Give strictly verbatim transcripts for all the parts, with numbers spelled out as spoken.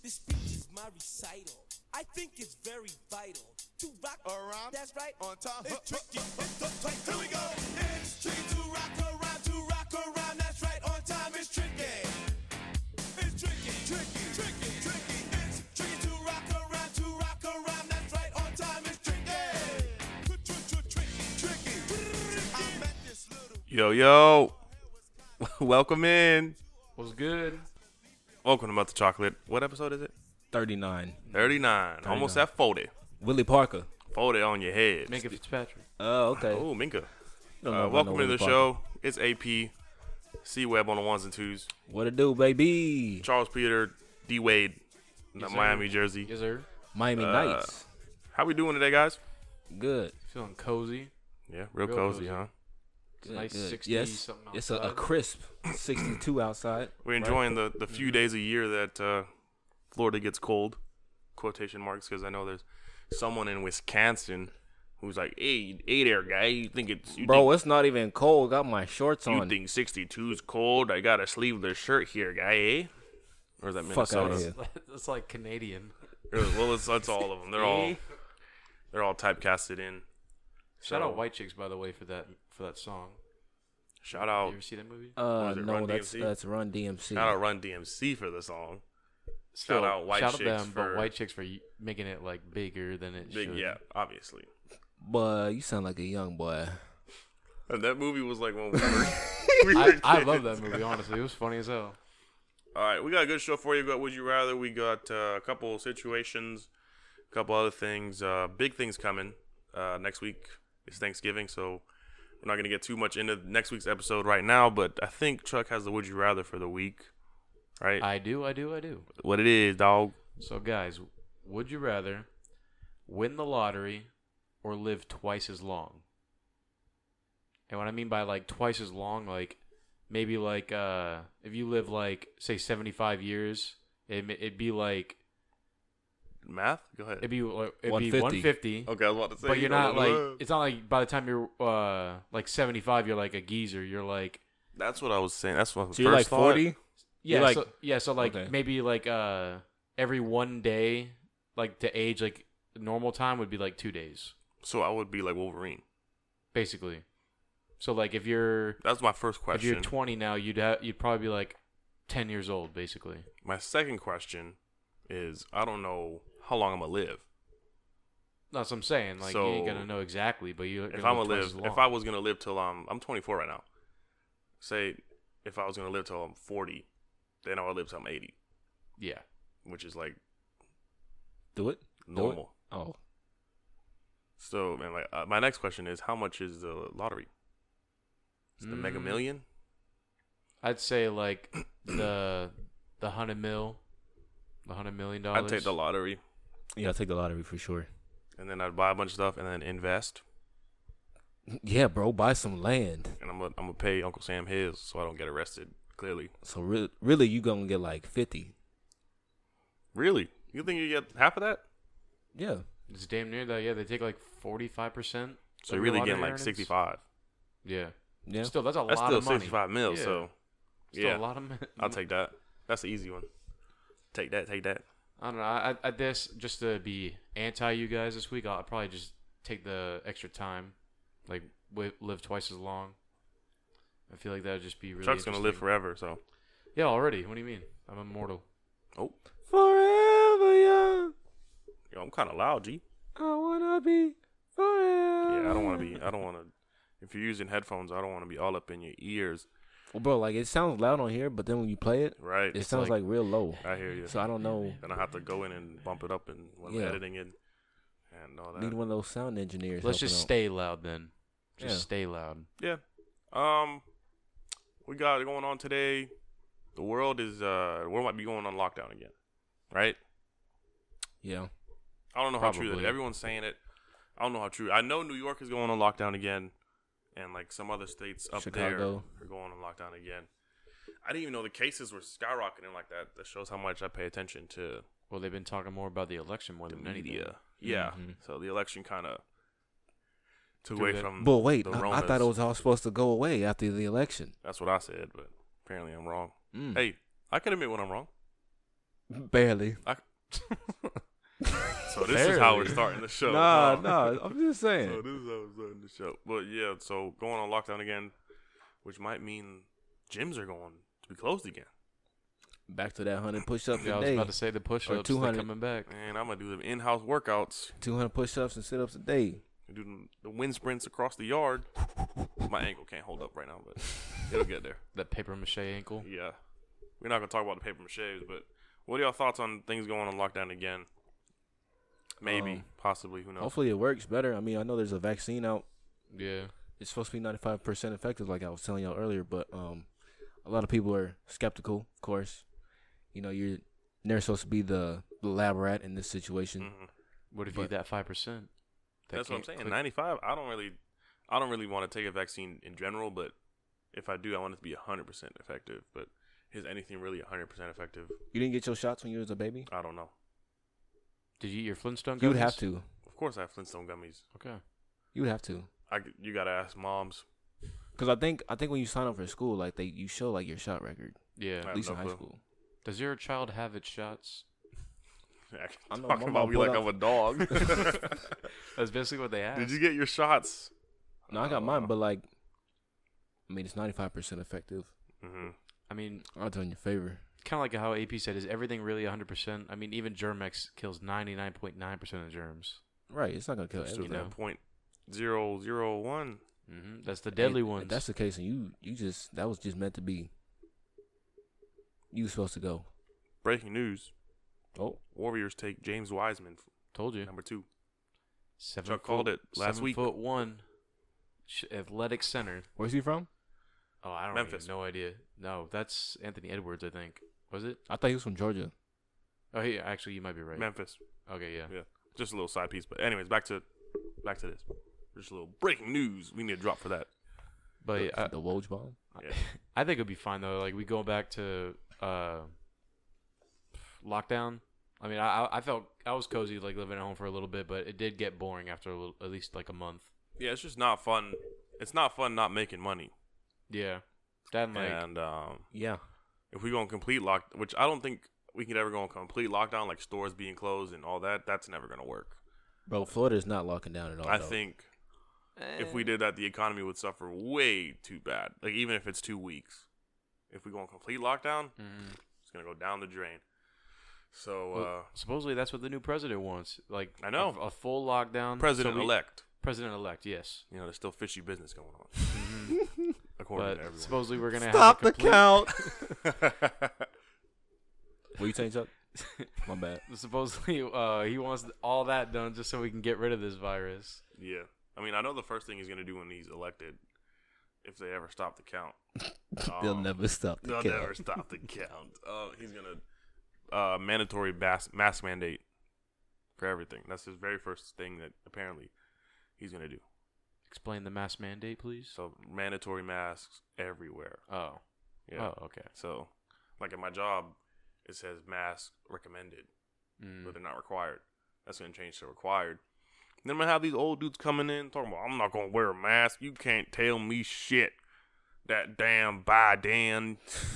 This speech is my recital. I think it's very vital to rock around. That's right. On time. It's tricky. It's the tight. Here we go. It's tricky to rock around. To rock around. That's right. On time. It's tricky. It's tricky. Tricky. Tricky. Tricky. It's tricky to rock around. To rock around. That's right. On time. It's tricky. Tricky. Tricky. I met this little. Yo, yo. Welcome in. What's good? Welcome to Mouth Chocolate. What episode is it? thirty-nine. thirty-nine. Almost at forty. Willie Parker. forty on your head. Minka Fitzpatrick. Oh, okay. Oh, Minka. Don't know Uh, about welcome no to Willie the Parker. show. It's A P. C-Web on the ones and twos. What it do, baby? Charles Peter. D. Wade. Yes, sir. Miami, Jersey. Yes, sir. Miami Uh, Nights. How we doing today, guys? Good. Feeling cozy. Yeah, real, Real cozy, cozy. huh? Good, nice good. sixty yes. something It's a, a outside. crisp sixty-two outside. We're enjoying the, the few days a year that uh, Florida gets cold. Quotation marks, because I know there's someone in Wisconsin who's like, hey, hey there, guy. You think it's... You Bro, think, it's not even cold. Got my shorts You on. think sixty-two is cold? I got a sleeveless shirt here, guy, eh? Or is that Fuck outta Minnesota? here. That's like Canadian. Well, it's, it's all of them. They're all they're all typecasted in. Shout So, out White Chicks, by the way, for that for that song. Shout You out, ever see that movie? Uh, is it, no, Run that's D M C? that's Run D M C. shout out Run D M C for the song. Still, Shout out White shout Chicks out them, for but White Chicks for y- making it like bigger than it big, should. yeah, obviously. But you sound like a young boy. And that movie was like when we were. we I, were I kids. love that movie. Honestly, it was funny as hell. All right, we got a good show for you. We got Would You Rather. We got uh, a couple of situations, a couple other things. Uh, big things coming uh, next week. It's Thanksgiving, so we're not going to get too much into next week's episode right now. But I think Chuck has the Would You Rather for the week, right? I do, I do, I do. What it is, dog? So, guys, would you rather win the lottery or live twice as long? And what I mean by like twice as long, like maybe like uh, if you live like say seventy-five years, it, it'd be like Math? Go ahead. it'd be like it'd one be fifty. one fifty. Okay, I was about to say. But you you're know not what it like was. it's not like by the time you're uh like seventy-five, you're like a geezer. You're like That's what I was saying. That's what I So you're like first thought. forty? yeah, You're like- so, yeah. So like Okay. maybe like uh every one day, like to age like normal time would be like two days. So I would be like Wolverine. Basically. So like if you're That's my first if question. you're twenty now, you'd ha- you'd probably be like ten years old, basically. My second question is, I don't know how long I'm gonna live. That's what I'm saying. Like So, you ain't gonna know exactly, but you're If gonna I'm gonna live, live, twice as if long. I was gonna live till I'm, I'm twenty-four right now. Say, if I was gonna live till I'm forty, then I would live till I'm eighty, yeah, which is like Do it. Do it. normal. Oh. So, man, like uh, my next question is, how much is the lottery? Is it the Mega Mm. Million? I'd say like the the hundred mil, the hundred million dollars. I'd take the lottery, Yeah, I'll take the lottery for sure. and then I'd buy a bunch of stuff, and then invest, Yeah, bro, buy some land. and I'm gonna I'm gonna pay Uncle Sam his, so I don't get arrested. Clearly, So re- really, you gonna get like fifty. really, you think you get half of that? Yeah. It's damn near that. Yeah, they take like forty-five percent. So you're really getting like sixty-five. Yeah. Yeah. Still, that's a That's lot still of money. sixty-five mil. Yeah. So Still yeah, a lot of money. I'll take that. That's the easy one. Take that. Take that. I don't know. I, I this just to be anti you guys this week, I'll probably just take the extra time, like wi- live twice as long. I feel like that would just be really. Chuck's gonna live interesting. forever. So Yeah, already. What do you mean? I'm immortal. oh, Forever young. yo, I'm kind of loud, G. I wanna be forever. Yeah, I don't want to be. I don't want to. If you're using headphones, I don't want to be all up in your ears. Well, bro, like it sounds loud on here, but then when you play it, Right. it sounds like- like, real low. I hear you. So I don't know. Then I have to go in and bump it up and when I'm Yeah. editing it and all that. Need one of those sound engineers. Let's just helping out. stay loud then. Just Yeah. stay loud. Yeah. Um, we got it going on today. The world is uh, the world might be going on lockdown again, right? Yeah. I don't know how true that Probably. is. Everyone's saying it. I don't know how true. I know New York is going on lockdown again, and like some other states up Chicago. there are going on lockdown again. I didn't even know the cases were skyrocketing like that. That shows how much I pay attention to Well, they've been talking more about the election more the than anything. media. Yeah. Mhm. So the election kind of took Threw away that- from. But wait, the I, I Ronas. thought it was all supposed to go away after the election. That's what I said, but apparently I'm wrong. Mm. Hey, I can admit when I'm wrong. Barely. So this is how we're Barely. starting the show. Nah, huh? nah. I'm just saying. So this is how we're starting the show. But yeah, so going on lockdown again, which might mean gyms are going to be closed again. Back to that hundred push-ups Yeah, I a was day. about to say the push-ups. two They're hundred. coming back. And I'm gonna do the in-house workouts. Two hundred push-ups and sit-ups a day. Do the- the wind sprints across the yard. My ankle can't hold up right now, but it'll get there. That paper mache ankle. Yeah, we're not gonna talk about the paper maches, but what are y'all thoughts on things going on lockdown again? Maybe, Um, possibly, who knows? Hopefully it works better. I mean, I know there's a vaccine out. Yeah. It's supposed to be ninety-five percent effective, like I was telling y'all earlier. But um, a lot of people are skeptical. Of course, you know you're never supposed to be the, the lab rat in this situation. Mhm. What if you But- that five percent? That's what I'm saying. ninety-five. I don't really, I don't really want to take a vaccine in general, but if I do, I want it to be one hundred percent effective. But is anything really one hundred percent effective? You didn't get your shots when you was a baby. I don't know. Did you eat your Flintstone gummies? You would have to. Of course, I have Flintstone gummies. Okay. You would have to. I, g- you gotta ask moms. Cause I think I think when you sign up for school, like they you show like your shot record, Yeah. I at have least no in high clue. school. Does your child have its shots? I know, Talking my about mom me like pulled I'm a dog. That's basically what they asked. Did you get your shots? No, I got Uh, mine, but like, I mean, it's ninety-five percent effective. Mm-hmm. I mean, I'll tell in your favor. kind of like how A P said, is everything really one hundred percent? I mean, even Germex kills ninety-nine point nine percent of germs. Right, it's not gonna kill Still everything. that point zero zero one. Mm-hmm. That's the deadly And ones. If that's the case, and you you just that was just meant to be. You was supposed to go. Breaking news: Oh, Warriors take James Wiseman, Told you. number two. Seven Chuck foot, called it last seven week. foot one, sh- athletic center. where's he from? Oh, I don't Memphis. even no idea. No, that's Anthony Edwards, I think. Was it? I thought he was from Georgia. Oh, he actually, you might be right. Memphis. Okay, yeah. Just a little side piece, but anyways, back to back to this. Just a little breaking news. We need to drop for that. But uh, the Woj bomb. Yeah. I think it'd be fine though. Like we go back to uh, lockdown. I mean, I I felt I was cozy like living at home for a little bit, but it did get boring after a little, at least like a month. Yeah, it's just not fun. It's not fun not making money. Yeah, that and, like and um, Yeah. if we go on complete lock, which I don't think we could ever go on complete lockdown, like stores being closed and all that, that's never gonna work. Bro, Florida's not locking down at all. I though. think if we did that, the economy would suffer way too bad. Like even if it's two weeks, if we go on complete lockdown, Mhm. it's gonna go down the drain. So Well, uh, supposedly that's what the new president wants. Like I know. a, a full lockdown. president So we- elect, President-elect, yes. you know, there's still fishy business going on, Mhm. according But to everyone. supposedly we're gonna Stop have the a complete, count. What you saying, Chuck? My bad. Supposedly, uh, he wants all that done just so we can get rid of this virus. Yeah, I mean, I know the first thing he's gonna do when he's elected, if they ever stop the count, They'll um, never stop the They'll count. never stop the count. Uh, he's gonna uh, mandatory mask mask mandate for everything. That's his very first thing that apparently he's gonna do. Explain the mask mandate, please. So mandatory masks everywhere. Oh. Yeah. Oh, okay. So, like at my job, it says mask recommended, Mm. but they're not required. That's gonna change to required. Then I'm gonna have these old dudes coming in talking about I'm not gonna wear a mask. You can't tell me shit. That damn Biden.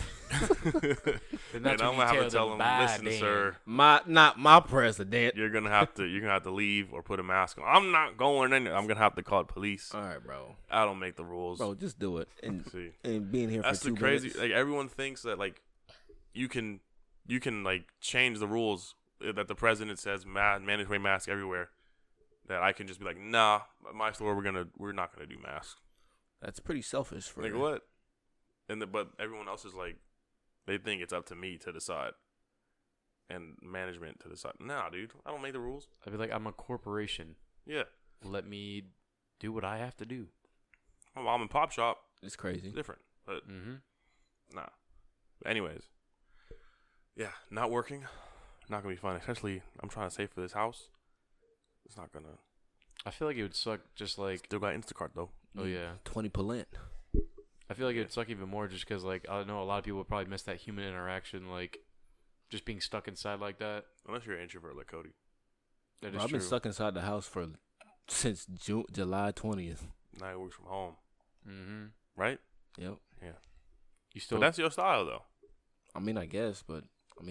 Then that's and when I'm you gonna have tell to tell them, him, listen, Biden." sir, My not my president. you're gonna have to you're gonna have to leave or put a mask on. I'm not going in there. I'm gonna have to call the police. All right, bro. I don't make the rules. Bro, just do it. And See, and being here that's for the two crazy. minutes. Like everyone thinks that like you can you can like change the rules uh, that the president says ma- mandatory mask everywhere. That I can just be like, nah, at my store we're gonna we're not gonna do masks. That's pretty selfish for Like what? And the, but everyone else is like, they think it's up to me to decide, and management to decide. Nah, dude, I don't make the rules. I'd be like, I'm a corporation. Yeah, Let me do what I have to do. my mom and pop shop It's crazy. is different, but Mm-hmm. nah. But anyways, yeah, not working, not gonna be fun. Especially, I'm trying to save for this house. It's not gonna. I feel like it would suck just like, Still got Instacart though. oh yeah. Twenty percent. I feel like it would suck even more just because like, I know a lot of people would probably miss that human interaction, like just being stuck inside like that. Unless you're an introvert like Cody. That is Bro, I've true. been stuck inside the house for since June, July twentieth. Now he works from home, Mm-hmm. right? Yep. You still, But that's your style though. I mean, I guess, but I mean, I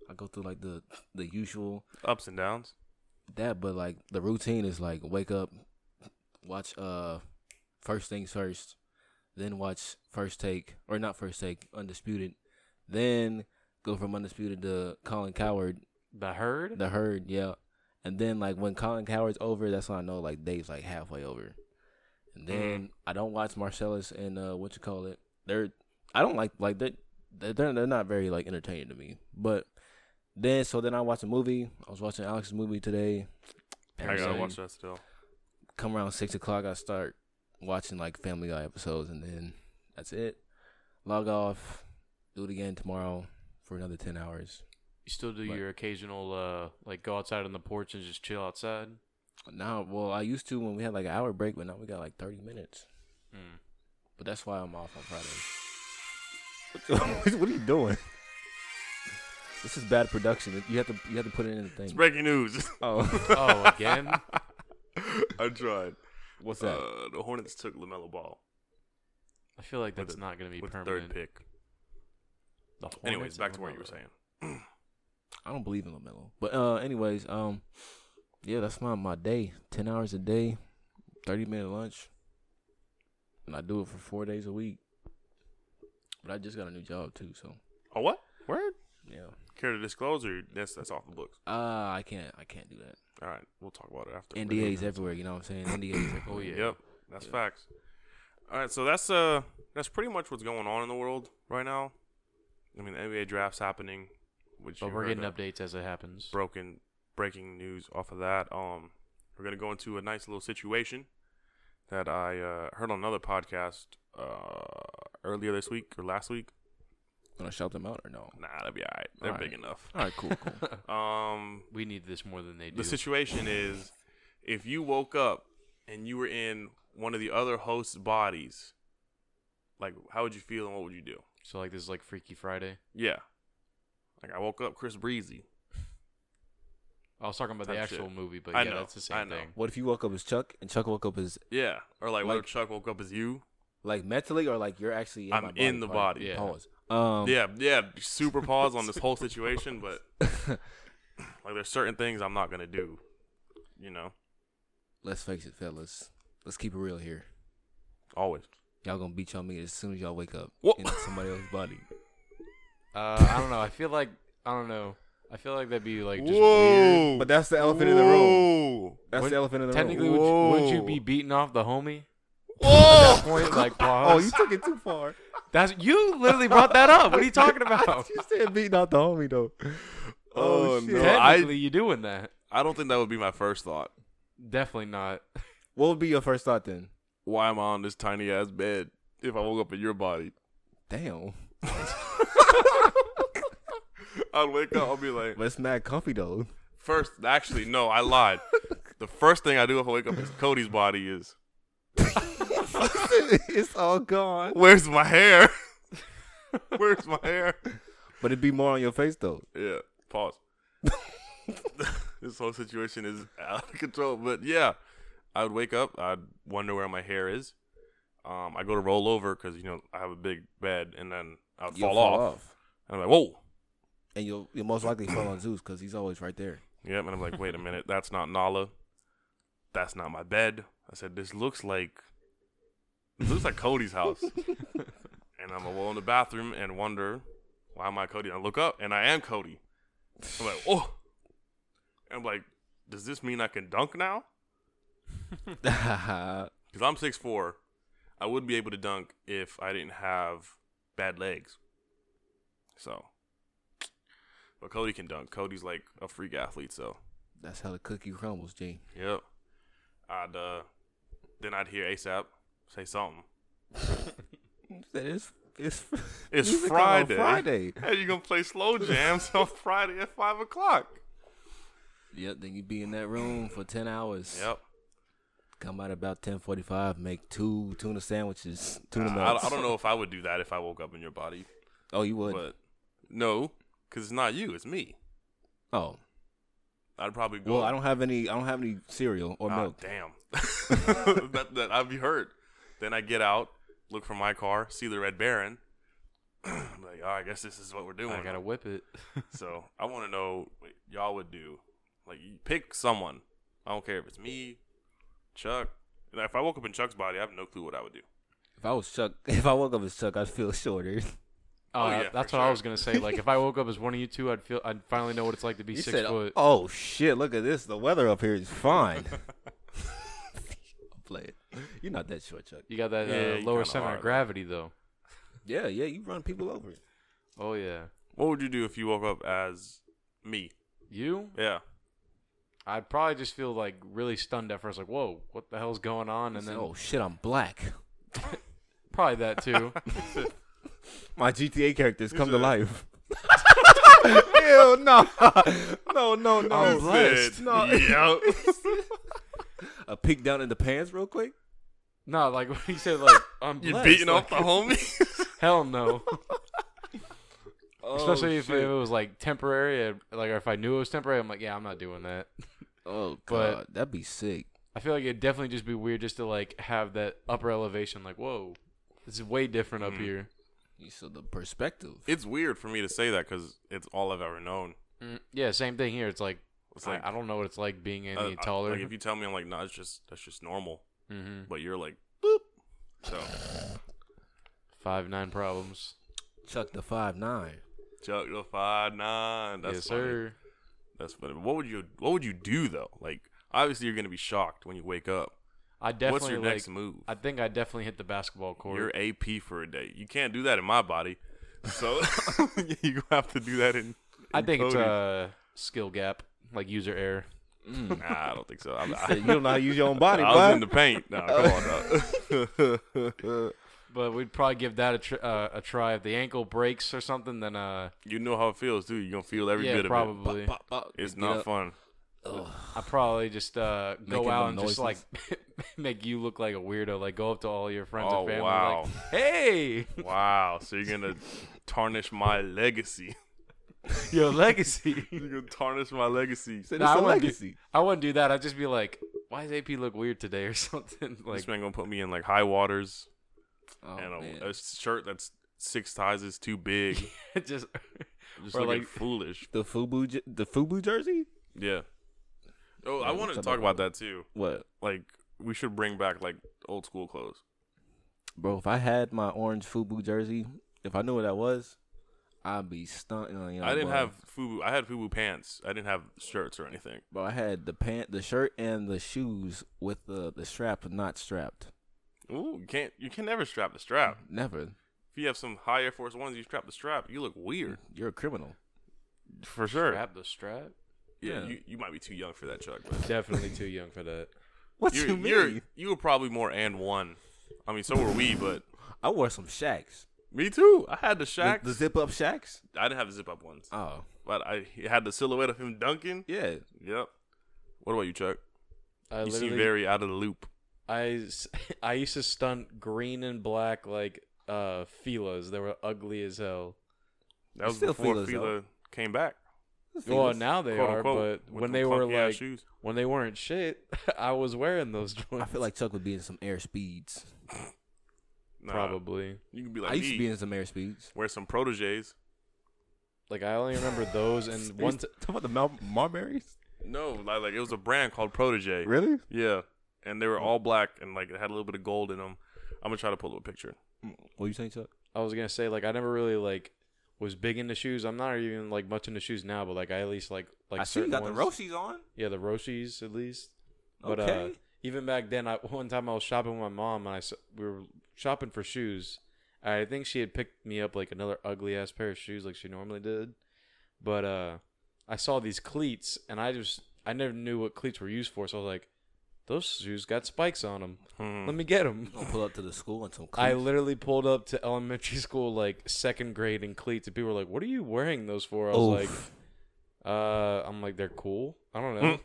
I go through like the the usual Ups and downs. that, but like the routine is like wake up, watch uh First Things First, then watch First Take or not First Take, Undisputed, then go from Undisputed to Colin Coward, The Herd? The Herd, yeah, and then like when Colin Coward's over, that's when I know like Dave's like halfway over, and then I don't watch Marcellus and uh what you call it. They're I don't like like they they're they're not very like entertaining to me, but. Then so then I watch a movie. I was watching Alex's movie today. I gotta Parasite. watch that still. Come around six o'clock, I start watching like Family Guy episodes, and then that's it. Log off. Do it again tomorrow for another ten hours. You still do But- your occasional, uh, like, go outside on the porch and just chill outside? Now, well, I used to when we had like an hour break, but now we got like thirty minutes. Mm. But that's why I'm off on Fridays. What are you doing? This is bad production. You have to you have to put it in the thing. It's breaking news. Oh, Oh, again? I tried. what's that? Uh, the Hornets took LaMelo Ball I feel like With that's the- not going to be with the permanent. third pick. The Hornets Anyways, and back to what you were LaMelo. saying. I don't believe in LaMelo. But uh, anyways, um, yeah, that's my my day. Ten hours a day, thirty minute lunch, and I do it for four days a week. But I just got a new job too, so Oh, what? Word? yeah. Care to disclose, or that's that's off the books? Uh, I can't I can't do that. All right, we'll talk about it after. N D As everywhere, you know what I'm saying? N D As everywhere. Oh, yeah. Yep, that's Yeah. facts. All right, so that's uh that's pretty much what's going on in the world right now. I mean, the N B A draft's happening, which But you we're heard getting of. updates as it happens. broken breaking news off of that. Um, we're gonna go into a nice little situation that I uh, heard on another podcast uh, earlier this week or last week. Wanna shout them out or no? Nah, that'd be alright. They're Alright. big enough. All right, cool, cool. Um, We need this more than they do. the situation is, if you woke up and you were in one of the other hosts' bodies, like, how would you feel and what would you do? So, like, this is like Freaky Friday. Yeah, like I woke up Chris Breezy. I was talking about the Type actual shit. movie, but I yeah, know, that's the I same know. thing. What if you woke up as Chuck and Chuck woke up as Yeah, or like, what Like- if Chuck woke up as you? like mentally or like you're actually in I'm my body? in the Pardon. body. Yeah. Pause. Um, Yeah, yeah, super pause on this whole situation, but like there's certain things I'm not gonna do, you know. Let's face it, fellas. Let's keep it real here. Always. Y'all gonna beat y'all meat as soon as y'all wake up Whoa. in somebody else's body. Uh, I don't know. I feel like, I don't know. I feel like that'd be, like, just weird. Whoa! But that's the elephant in the room. Whoa! That's Would- the elephant in the Technically, room. would you, wouldn't you Whoa. be beating off the homie? Whoa! Point, like, Oh, pause. you took it too far. That's you literally brought that up. What are you talking about? You said beating out the homie though. Oh, shit. no. I- Technically, you doing that? I don't think that would be my first thought. Definitely not. What would be your first thought then? Why am I on this tiny ass bed if I woke up in your body? Damn. I'd wake up, I'll be like, But it's mad comfy though. first, actually, no, I lied. The first thing I do if I wake up in Cody's body is, It's all gone. where's my hair? Where's my hair? But it'd be more on your face though. Yeah. Pause. This whole situation is out of control. But yeah, I would wake up. I'd wonder where my hair is. Um, I go to roll over because you know I have a big bed, and then I would You'll fall, off. And I'm like, whoa. And you'll you'll most likely fall on Zeus because he's always right there. Yep. And I'm like, wait a minute. That's not Nala. That's not my bed. I said, this looks like this looks like Cody's house. And I'm gonna go in the bathroom and wonder why am I Cody? And I look up and I am Cody. I'm like, oh. And I'm like, does this mean I can dunk now? Because I'm six foot four. I would be able to dunk if I didn't have bad legs. So, but Cody can dunk. Cody's like a freak athlete, so That's how the cookie crumbles, G. yep. I'd uh, then I'd hear ASAP say something. That is it's It's music on Friday. Friday. Hey, you gonna play slow jams on Friday at five o'clock? Yep. Then you be in that room for ten hours. Yep. Come out about ten forty five. Make two tuna sandwiches. Tuna I, melts. I don't know if I would do that if I woke up in your body, Oh, you would. but no, because it's not you, it's me. Oh. I'd probably go. Well, I don't have any. I don't have any cereal or Ah, milk. damn. that, that I'd be hurt. Then I get out, look for my car, see the Red Baron. I'm like, oh, I guess this is what we're doing. I gotta whip it. So I want to know what y'all would do. Like, you pick someone. I don't care if it's me, Chuck. And if I woke up in Chuck's body, I have no clue what I would do. If I was Chuck, if I woke up as Chuck, I'd feel shorter. Oh, Oh, yeah, yeah, that's for what I sure. was gonna say. Like, if I woke up as one of you two, I'd feel, I'd finally know what it's like to be You six said, foot. oh shit! Look at this. The weather up here is fine. Play it. You're not that short, Chuck. You got that Yeah, uh, you lower kinda center are, of though. gravity, though. Yeah, yeah. You run people over. Oh yeah, What would you do if you woke up as me? you? Yeah. I'd probably just feel like really stunned at first, like, whoa, what the hell's going on? And then oh shit! I'm black. probably that too. My G T A characters come to said- life. Ew, no, no, no, no. I'm blessed. No. Yep. A peek down in the pants, real quick. No, like when you said like I'm You blessed, beating like, off the homie? hell no. Oh, Especially if shit. it was like temporary, and, like if I knew it was temporary, I'm like, yeah, I'm not doing that. Oh But- god, that'd be sick. I feel like it'd definitely just be weird just to like have that upper elevation, like, whoa, this is way different up Mhm. here. So the perspective. It's weird for me to say that because it's all I've ever known. Mm, yeah, same thing here. It's like, It's like I, I don't know what it's like being any uh, I- taller. like if you tell me, I'm like, no, it's just that's just normal. mm-hmm. But you're like, boop. So Five nine problems. Chuck the five nine. Chuck the five nine. That's yes, funny. sir. That's funny. What would you What would you do though? Like, obviously, you're gonna be shocked when you wake up. I definitely What's your like. next move? I think I definitely hit the basketball court. You're A P for a day. You can't do that in my body. So you have to do that in. in I think it's Cody's. a skill gap, like user error. Mm. Nah, I don't think so. I'm, You I, said you don't know how to use your own body, I boy. was in the paint. Nah, come on, dog. But we'd probably give that a tr- uh, a try. If the ankle breaks or something, then uh, You know how it feels, too. You're gonna feel every yeah, bit of probably. Pop, pop, it. It's get not up. fun. Ugh. I probably just uh, go Making out them and just like noises. make you look like a weirdo. Like go up to all your friends Oh, and family, wow. like, "Hey, Wow. So you're gonna tarnish my legacy. your legacy." You're gonna tarnish my legacy. Said Nah, it's I a wouldn't do- legacy. I wouldn't do that. I'd just be like, "Why does A P look weird today?" or something. Like, This man gonna put me in like high waters Oh, and man. a, a shirt that's six sizes too big. just Just Or looking like- foolish. The Fubu, je- the Fubu jersey. Yeah. Oh, I Yeah, wanted to what's talk up? about that too. What, Like, we should bring back like old school clothes. bro? If I had my orange Fubu jersey, if I knew what that was, I'd be stunting on you. I didn't have FUBU. I had FUBU pants. I didn't have shirts or anything. Bro, I had the pant, the shirt, and the shoes with the the strap not strapped. Ooh, you can't. You can never strap the strap. Never. If you have some high Air Force Ones, you strap the strap. You look weird. You're a criminal. For sure. strap the strap. Yeah, Yeah. You, you might be too young for that, Chuck. But Definitely too young for that. What you're, you mean? you're you were probably more and one. I mean, so were we, but I wore some Shacks. me too. I had the The, Shacks. the zip up Shacks. I didn't have the zip up ones, Oh but I had the silhouette of him dunking. yeah. Yep. What about you, Chuck? I You seem literally, very out of the loop. I, s- I used to stunt green and black like uh Fila's. They were ugly as hell. That was Still before Fila's, Fila though. came back. Well, now they quote are, unquote, but with when them they were funky-ass like shoes. when they weren't shit, I was wearing those joints. I feel like Chuck would be in some air speeds. Nah, probably. You can be like I used me. to be in some air speeds. Wear some proteges. Like I only remember those and one. T- Talk about the Mar- Marberries. No, like, like it was a brand called Protege. Really? Yeah, and they were all black and like it had a little bit of gold in them. I'm gonna try to pull up a picture. What you saying, Chuck? I was gonna say like I never really like was big into shoes. I'm not even like much into shoes now, but like I at least like like I see you certain got ones. the Roshis on. Yeah, the Roshis at least. But Okay. uh, even back then, I one time I was shopping with my mom and I s- we were shopping for shoes. I think she had picked me up like another ugly ass pair of shoes like she normally did. But uh, I saw these cleats and I just I never knew what cleats were used for, so I was like, those shoes got spikes on them. Hmm. Let me get them. Gonna pull up to the school and some. I cleats. literally pulled up to elementary school like second grade in cleats, and people were like, "What are you wearing those for?" I was Oof. like, "Uh, I'm like they're cool. I don't know.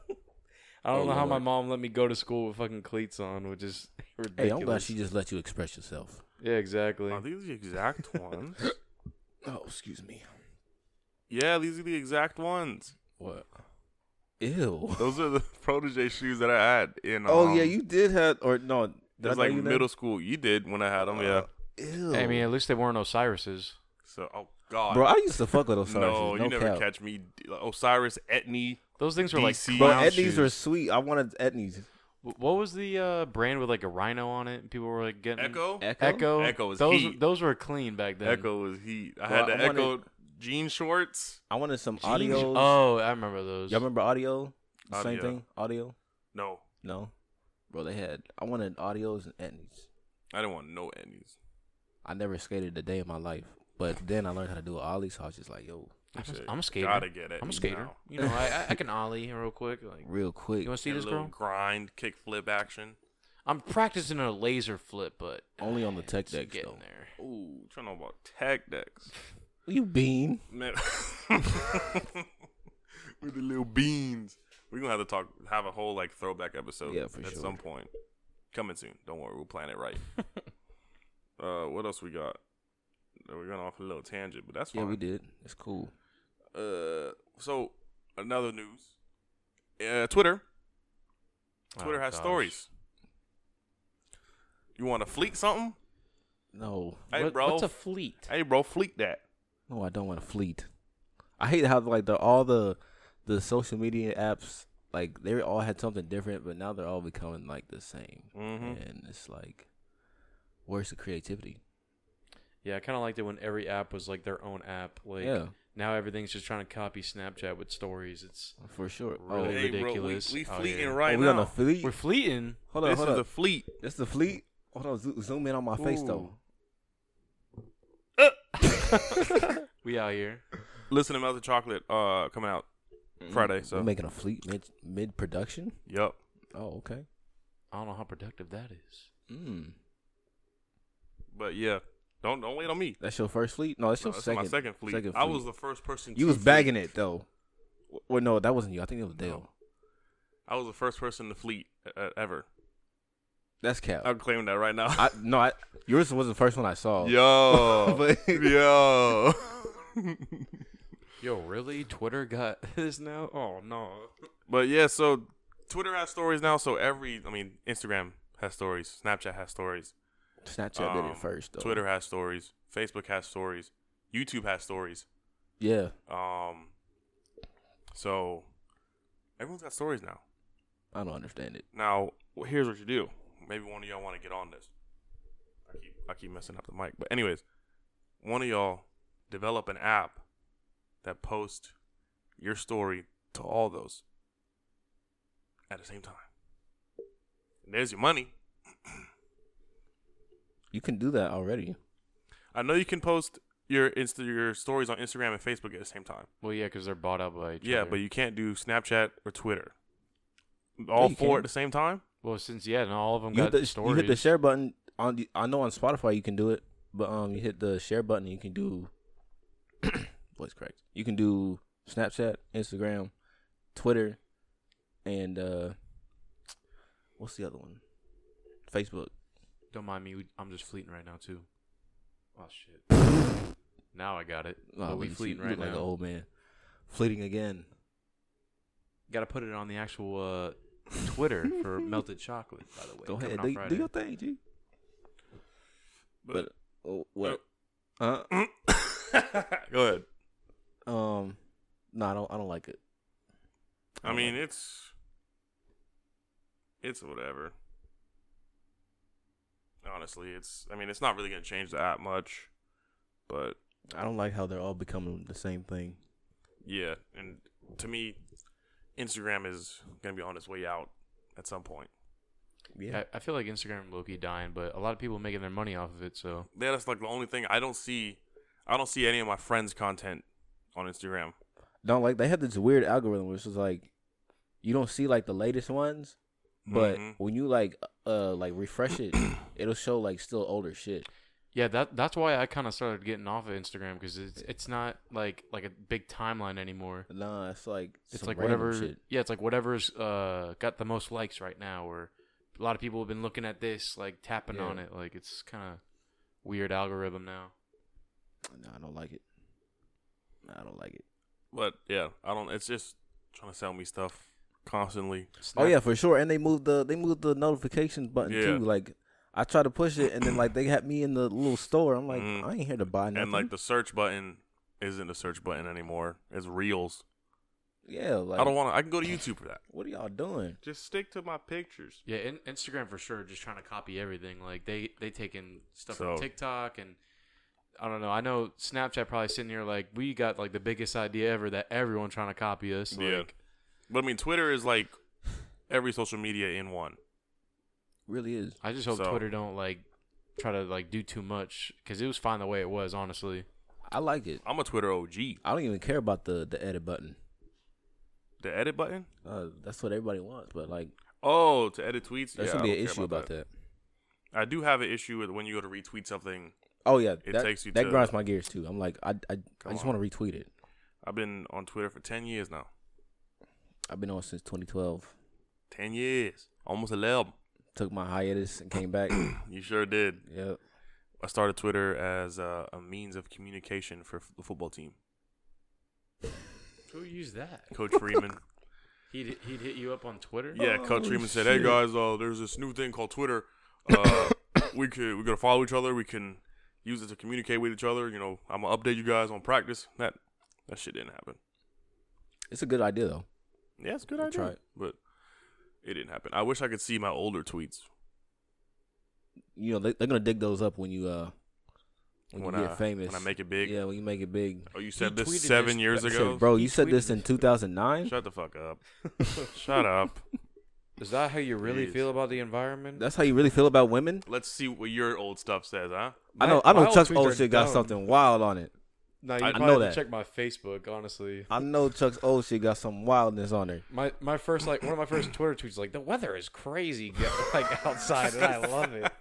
I don't Oh, know how my Lord. mom let me go to school with fucking cleats on, which is ridiculous." Hey, I'm glad she just let you express yourself. Yeah, exactly. Are these the exact ones? Oh, excuse me. Yeah, these are the exact ones. What? Ew. Those are the Protege shoes that I had in. Oh um, yeah, you did have or no? Did It I was know like you middle then? school. You did when I had them. Yeah. Ew. I mean, at least they weren't Osiris's. So, oh god, bro, I used to fuck with Osiris. no, No, you never cap. catch me. Osiris, Etney. Those things were like D C. Bro, clown Etnies shoes. were sweet. I wanted Etnies. Wh- What was the uh, brand with like a rhino on it? And people were like getting Echo. Echo. Echo. Echo was those. heat. Those were clean back then. Echo was heat. I Bro, had the I wanted- Echo jean shorts. I wanted some Jeans- audios. Oh, I remember those. Y'all remember audio? The Audio. Same thing. Audio. No, No, bro. They had. I wanted audios and Etnies. I didn't want no Etnies. I never skated a day in my life, but then I learned how to do an ollie, so I was just like, yo, I'm, Shit, I'm a skater. Gotta get it. I'm a skater. You know, I, I I can ollie real quick. Like, real quick. you want to see See this, little girl? grind, kick, flip action. I'm practicing a laser flip, but Only on the tech it's decks, getting though. there. Ooh, trying to know about tech decks. You bean. Man, with the little beans. We're gonna have to talk, have a whole like throwback episode. Yeah, for at sure. some point. Coming soon. Don't worry, we'll plan it right. uh, what else we got? Uh, We're going off a little tangent, but that's fine. Yeah, we did. It's cool. Uh, so another news. Uh, Twitter. Twitter Oh, has gosh. stories. You want to fleet something? No, Hey, What- bro. What's a fleet? Hey, bro, fleet that. no, I don't want to fleet. I hate how like the all the the social media apps like they all had something different, but now they're all becoming like the same, Mm-hmm. and it's like, where's the creativity? Yeah, I kind of liked it when every app was like their own app. Like Yeah, now everything's just trying to copy Snapchat with stories. It's for sure. Really oh, Hey, bro, we, ridiculous. we Oh, fleeting yeah. right oh, we now. on the fleet. we're fleeting. Hold on, this hold is on. the fleet. This the fleet. Hold on, zo- zoom in on my face though. We out here. Listen to Melted Chocolate uh, coming out Friday. So We're making a fleet mid mid production. Yup. Oh, okay. I don't know how productive that is. Mm. But yeah, don't don't wait on me. That's your first fleet? No, that's No, your that's second. my second fleet. second I fleet. was the first person. You to was fleet. bagging it though. W- Well, no, that wasn't you. I think it was Dale. I was the first person to fleet uh, ever. That's cap. I'm claiming that right now. I no, I, yours was the first one I saw. Yo, But- yo. Yo, really? Twitter got this now? Oh no. But yeah, so Twitter has stories now. So every, I mean, Instagram has stories. Snapchat has stories. Snapchat did Um, it first though. Twitter has stories. Facebook has stories. YouTube has stories. Yeah, Um. So everyone's got stories now. I don't understand it. Now, wh- here's what you do. Maybe one of y'all want to get on this. I keep I keep messing up the mic, but anyways, one of y'all develop an app that posts your story to all those at the same time. And there's your money. You can do that already. I know you can post your Insta your stories on Instagram and Facebook at the same time. Well, yeah, because they're bought out by each Yeah, other. but you can't do Snapchat or Twitter. All you four can. at the same time? well, since yeah, and all of them You got hit, the, stories. you hit the share button on. The, I know on Spotify you can do it, but um, you hit the share button. You can do. Voice correct. You can do Snapchat, Instagram, Twitter, and uh, what's the other one? Facebook. Don't mind me. we- I'm just fleeting right now too. Oh shit. Now I got it. Oh, but we you- fleeting you right look like now. an old man. Fleeting again. Got to put it on the actual uh, Twitter for melted chocolate. By the way, Go coming ahead, out do, Friday. do your thing, G. But, Oh, what? Huh? go ahead. Um, no, I don't. I don't like it. I mean, it's it's whatever. Honestly, it's. I mean, it's not really gonna change the app much, but I don't like how they're all becoming the same thing. yeah. And to me, Instagram is gonna be on its way out at some point. Yeah. I, I feel like Instagram low key dying, but a lot of people are making their money off of it. So Yeah, that's like the only thing I don't see. I don't see any of my friends' content on Instagram. Don't like they have this weird algorithm which is like you don't see like the latest ones, but Mhm. when you like uh like refresh it, it'll show like still older shit. yeah, that that's why I kind of started getting off of Instagram because it's it's not like like a big timeline anymore. Nah, it's like It's some like random whatever. shit. Yeah, it's like whatever's uh got the most likes right now, or a lot of people have been looking at this, like tapping Yeah. on it. Like it's kind of weird algorithm now. No, I don't like it. No, I don't like it. But yeah, I don't. It's just trying to sell me stuff constantly. Oh yeah, for sure. And they moved the they moved the notifications button Yeah. too. Like I try to push it, and then like they had me in the little store. I'm like, Mhm. I ain't here to buy nothing. And like the search button isn't a search button anymore. It's Reels. yeah, like I don't want to. I can go to YouTube for that. what are y'all doing? Just stick to my pictures. Yeah, in, Instagram for sure, just trying to copy everything. Like they they taking stuff So- from TikTok and I don't know. I know Snapchat probably sitting here like we got like the biggest idea ever that everyone trying to copy us. Like, Yeah. But I mean, Twitter is like every social media in one. Really is. I just hope So- Twitter don't like try to like do too much because it was fine the way it was. Honestly, I like it. I'm a Twitter O G. I don't even care about the the edit button. The edit button? Uh, that's what everybody wants, but like, Oh, to edit tweets? there's yeah, gonna I be don't an care issue about that. I do have an issue with when you go to retweet something. Oh yeah, It that, takes you that to- grinds my gears too. I'm like, I I, I Come just on. want to retweet it. I've been on Twitter for ten years now. I've been on since twenty twelve. ten years. Almost eleven. Took my hiatus and came back. You sure did. Yep. I started Twitter as uh, a means of communication for f- the football team. who used that? Coach Freeman. He'd he'd hit you up on Twitter. Yeah, Coach Oh, Freeman said, "Hey shit. guys, uh, there's this new thing called Twitter. Uh, we could we gotta follow each other. We can use it to communicate with each other. You know, I'm gonna update you guys on practice. That that shit didn't happen. It's a good idea though. Yeah, it's a good I'll idea, try it. but it didn't happen. I wish I could see my older tweets You know, they, they're gonna dig those up when you uh when, when you I get famous. when I make it big. Yeah, when you make it big. Oh, you said this tweeted seven this- years I ago, said, bro, He you said tweeted this in this- two thousand nine. Shut the fuck up. Shut up. Is that how you really Jeez. feel about the environment? That's how you really feel about women. Let's see what your old stuff says, huh? I know. My- I know. my old Chuck's tweets old are shit got dumb. something wild on it. No, you I probably know have to that. check my Facebook. Honestly, I know Chuck's old shit got some wildness on it. my my first like one of my first Twitter tweets like the weather is crazy like outside and I love it.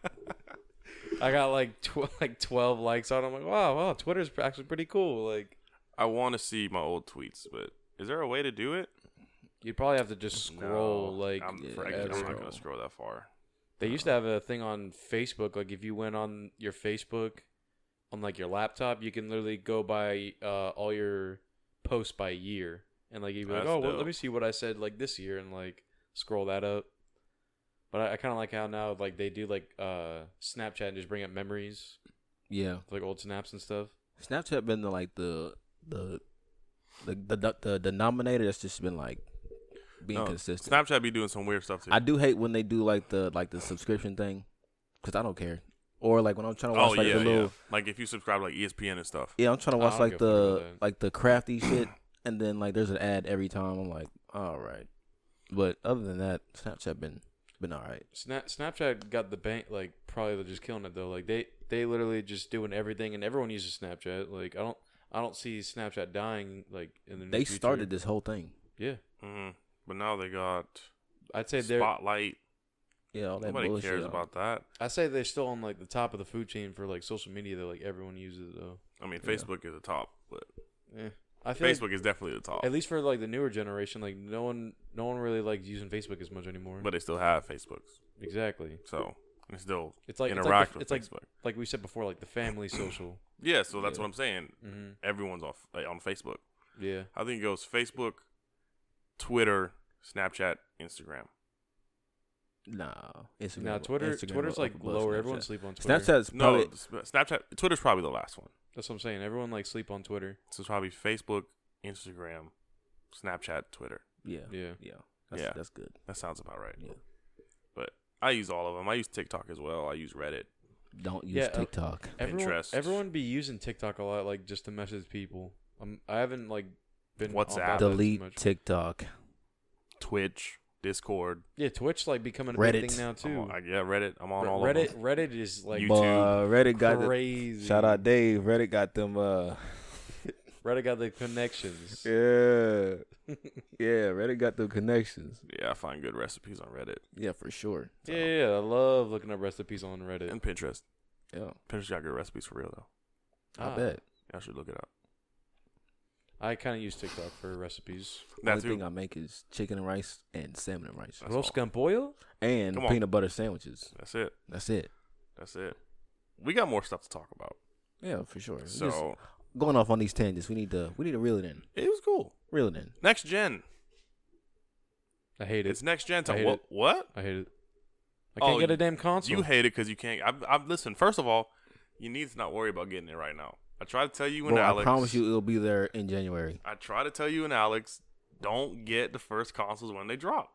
I got like tw- like twelve likes on it. I'm like, wow, wow, Twitter's actually pretty cool. Like, I want to see my old tweets, but is there a way to do it? you'd probably have to just scroll. No, like, I'm, Yeah, for- you I'm gotta not scroll. gonna scroll that far. they used to have a thing on Facebook. Like, if you went on your Facebook on like your laptop, you can literally go by uh, all your posts by year, and like you'd be like, That's oh, well, dope. let me see what I said like this year, and like scroll that up. But I, I kind of like how now like they do like uh, Snapchat and just bring up memories, Yeah, like old snaps and stuff. Snapchat been the like the the the the the denominator that's just been like being No, consistent. Snapchat be doing some weird stuff too. I do hate when they do like the like the subscription thing, cause I don't care. Or like when I'm trying to watch oh like yeah, the little yeah. Like if you subscribe to, like E S P N and stuff. yeah, I'm trying to I watch don't like give a fuck the about that. like the crafty shit, and then like there's an ad every time. I'm like, all right, but other than that, Snapchat been been all right. Snap Snapchat got the bank like probably they're just killing it though. Like they they literally just doing everything, and everyone uses Snapchat. Like I don't I don't see Snapchat dying like in the near They future. started this whole thing. Yeah, hmm But now they got I'd say they're Spotlight. Yeah, all that Nobody bullshit. cares on- about that. I say they're still on like the top of the food chain for like social media. Though like everyone uses it though. I mean, Yeah. Facebook is the top, but Eh. I feel Facebook is definitely the top. like, at least for like the newer generation, like no one no one really likes using Facebook as much anymore. But they still have Facebooks, exactly, so they still it's like interact it's like, with the, it's like Facebook. like we said before, like the family social. yeah, so that's Yeah. what I'm saying. hmm Everyone's off like, on Facebook. Yeah, I think it goes Facebook, Twitter, Snapchat, Instagram. Nah, Instagram. now Twitter Instagram Twitter's up like above lower. Snapchat. Everyone sleep on Twitter. Snapchat's No, probably s- Snapchat, Twitter's probably the last one. That's what I'm saying. Everyone like sleep on Twitter. So it's probably Facebook, Instagram, Snapchat, Twitter. yeah, Yeah. yeah. That's, Yeah. that's good. That sounds about right. Yeah. But I use all of them. I use TikTok as well. I use Reddit. Don't use Yeah, uh, TikTok. Everyone, Pinterest. everyone be using TikTok a lot, like just to message people. Um, I haven't like been on WhatsApp. that too Delete much. TikTok. Twitch, Discord. Yeah, Twitch like becoming a Reddit. big thing now I'm too. on, I, yeah, Reddit. I'm on Re- all Reddit, of them. Reddit is like YouTube. But Reddit got the, crazy. shout out Dave. Reddit got them. Uh, Reddit got the connections. yeah, yeah. Reddit got the connections. Yeah, I find good recipes on Reddit Yeah, for sure. Yeah, yeah, I love looking up recipes on Reddit. and Pinterest. Yeah, Pinterest got good recipes for real though. I Ah, bet. I should look it up. I kind of use TikTok for recipes. The That's only who. thing I make is chicken and rice and salmon and rice That's Roast all. con pollo? and Come on. peanut butter sandwiches. That's it. That's it. That's it. We got more stuff to talk about. Yeah, for sure. Just So going off on these tangents, we need to we need to reel it in. it was cool. Reel it in. Next gen. I hate it. It's next gen. I To hate what? it. What? I hate it. I can't Oh, get a damn console. You hate it because you can't. I'm, I'm listen. First of all, you need to not worry about getting it right now. I try to tell you and Bro, Alex. I promise you it'll be there in January. I try to tell you and Alex, don't get the first consoles when they drop.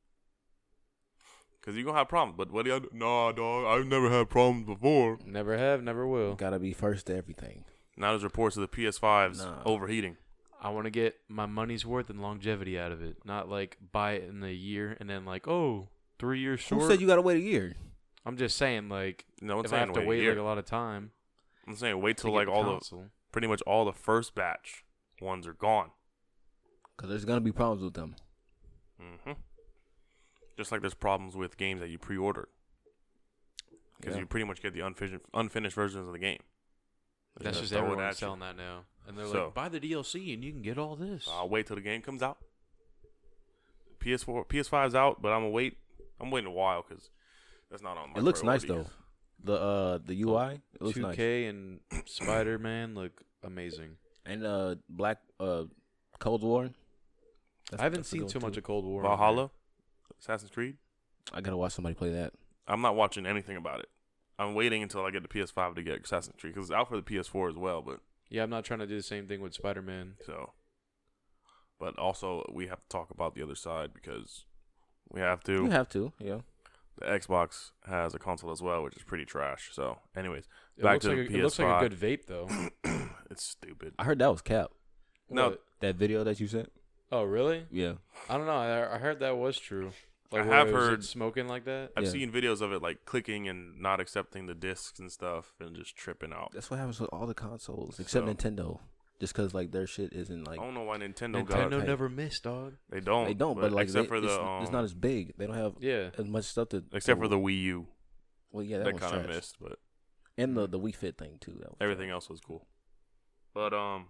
Because you're going to have problems. But what do you Nah, dog. I've never had problems before. Never have, never will. Gotta be first to everything. Now there's reports of the P S fives Nah. overheating. I want to get my money's worth and longevity out of it. Not like buy it in a year and then like, oh, three years short. Who said you gotta wait a year? I'm just saying, like, No one's if I saying have to wait, wait a year. like a lot of time. I'm saying wait to till get like the all the, console. pretty much all the first batch ones are gone. Because there's gonna be problems with them. Mm-hmm. Just like there's problems with games that you pre-ordered. Because Yeah. you pretty much get the unfinished, unfinished versions of the game. They That's just throw it everyone at you. selling that now. And they're So- like, buy the D L C and you can get all this. I'll wait till the game comes out. P S four, P S five's out, but I'm gonna wait. I'm waiting a while because that's not on my. It looks nice priorities. though. The uh the U I, it looks nice. two K and Spider-Man look amazing. And uh Black uh Cold War. That's- I haven't that's a seen good too one, much too. of Cold War. on Valhalla, Assassin's Creed. I gotta watch somebody play that. I'm not watching anything about it. I'm waiting until I get the P S five to get Assassin's Creed because it's out for the P S four as well. But there. Yeah, I'm not trying to do the same thing with Spider-Man. so, but also we have to talk about the other side because we have to. You have to, yeah. The Xbox has a console as well, which is pretty trash. So, anyways, It back looks to like the a, It looks like a P S five. good vape, though. It's stupid. I heard that was cap. No. What? That video that you sent? Oh, really? Yeah. I don't know. I, I heard that was true. Like, I where have it was it heard- smoking like that. I've Yeah. seen videos of it like clicking and not accepting the discs and stuff and just tripping out. That's what happens with all the consoles except So- Nintendo. Just because like their shit isn't like I don't know why Nintendo, Nintendo got hey. never missed, dog. they don't. they don't, but, like except they- for the it's, um, it's not as big. They don't have Yeah. as much stuff to except to- for the Wii U well yeah that, that was kind of trash. missed, but And the the Wii Fit thing too. That was everything trash. else was cool. But um,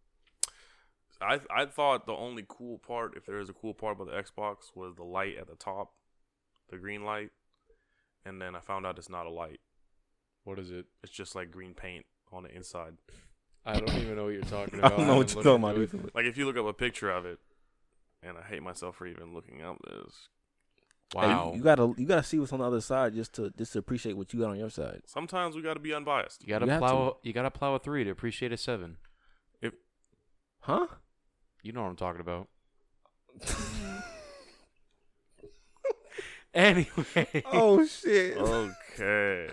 I I thought the only cool part, if there is a cool part about the Xbox, was the light at the top, the green light, and then I found out it's not a light. What is it? It's just like green paint on the inside. I don't even know what you're talking I about. don't know what haven't you're looked talking into about. it. either. Like if you look up a picture of it, and I hate myself for even looking up this. Hey, Wow. you gotta you gotta see what's on the other side just to just to appreciate what you got on your side. Sometimes we got to be unbiased. You gotta You have plow. You gotta plow a three to appreciate a seven. Huh? You know what I'm talking about. Anyway. Oh shit! Okay.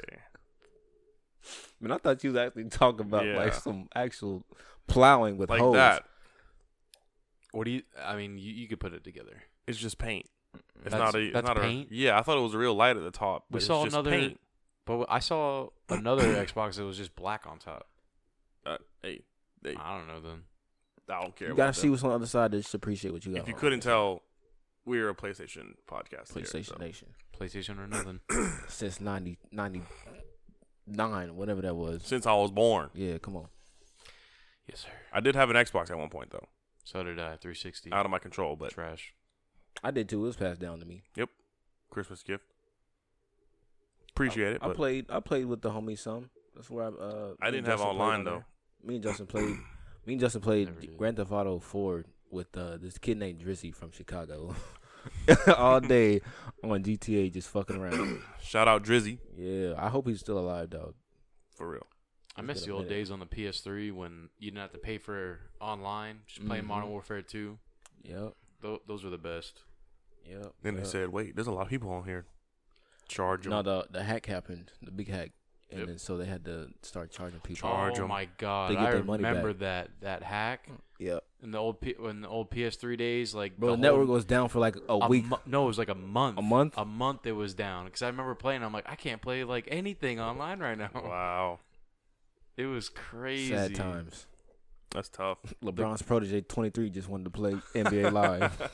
Man, I thought you was actually talking about Yeah. like some actual plowing with Like hose. that. What do you? I mean, you, you could put it together. It's just paint. It's That's- not a. It's that's not paint? A, yeah, I thought it was a real light at the top. We But saw it's just another- paint. But I saw another Xbox that was just black on top. Uh, hey, hey, I don't know then. I don't care. You about gotta see that. what's on the other side to just appreciate what you got. If you on. couldn't tell, we're a PlayStation podcast. here, PlayStation so. Nation PlayStation or nothing. since ninety, ninety-nine, whatever that was. Since I was born, Yeah, come on. Yes, sir. I did have an Xbox at one point though, So did I. three sixty. out of my control, but Trash. I did too. It was passed down to me. Christmas gift. Appreciate it. I But played. I played with the homie some. That's where I. Uh, I me didn't and have Justin played online on though. there. Me and Justin played. Me and Justin played Never did. Grand Theft Auto four with uh, this kid named Drizzy from Chicago. All day on G T A, just fucking around. Shout out Drizzy Yeah, I hope he's still alive, dog. for real. I Let's miss get the a old minute. days on the P S three when you didn't have to pay for online. Just playing Mhm. Modern Warfare two. Yep. Th- those were the best. Yep. Then they yep. said, "Wait, there's a lot of people on here. Charge them." No, the the hack happened, the big hack, and Yep. then so they had to start charging people. Charge oh 'em. my god! They get I their money remember back. that that hack Yep. in the old P- in the old P S three days. Like Bro, the, the network whole- was down for like a, a week. mo- no, it was like a month. A month? A month. It was down because I remember playing. I'm like, I can't play like anything online right now. Wow, It was crazy. Sad times. that's tough. LeBron's protege, twenty-three, just wanted to play N B A Live.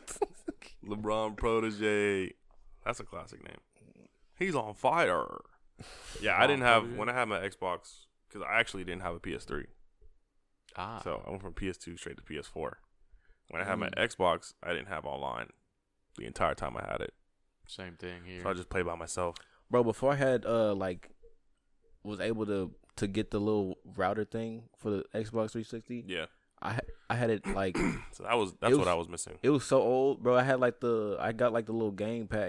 LeBron protege. That's a classic name. He's on fire. Yeah, I LeBron didn't have protege? when I had my Xbox because I actually didn't have a P S three. Ah, So I went from P S two straight to P S four. When I had my Mm. Xbox, I didn't have online the entire time I had it. same thing here. So I just played by myself. Bro, before I had uh like was able to to get the little router thing for the Xbox three sixty, Yeah. I ha- I had it like So that was that's It what was- I was missing. it was so old, bro. I had like the I got like the little game pack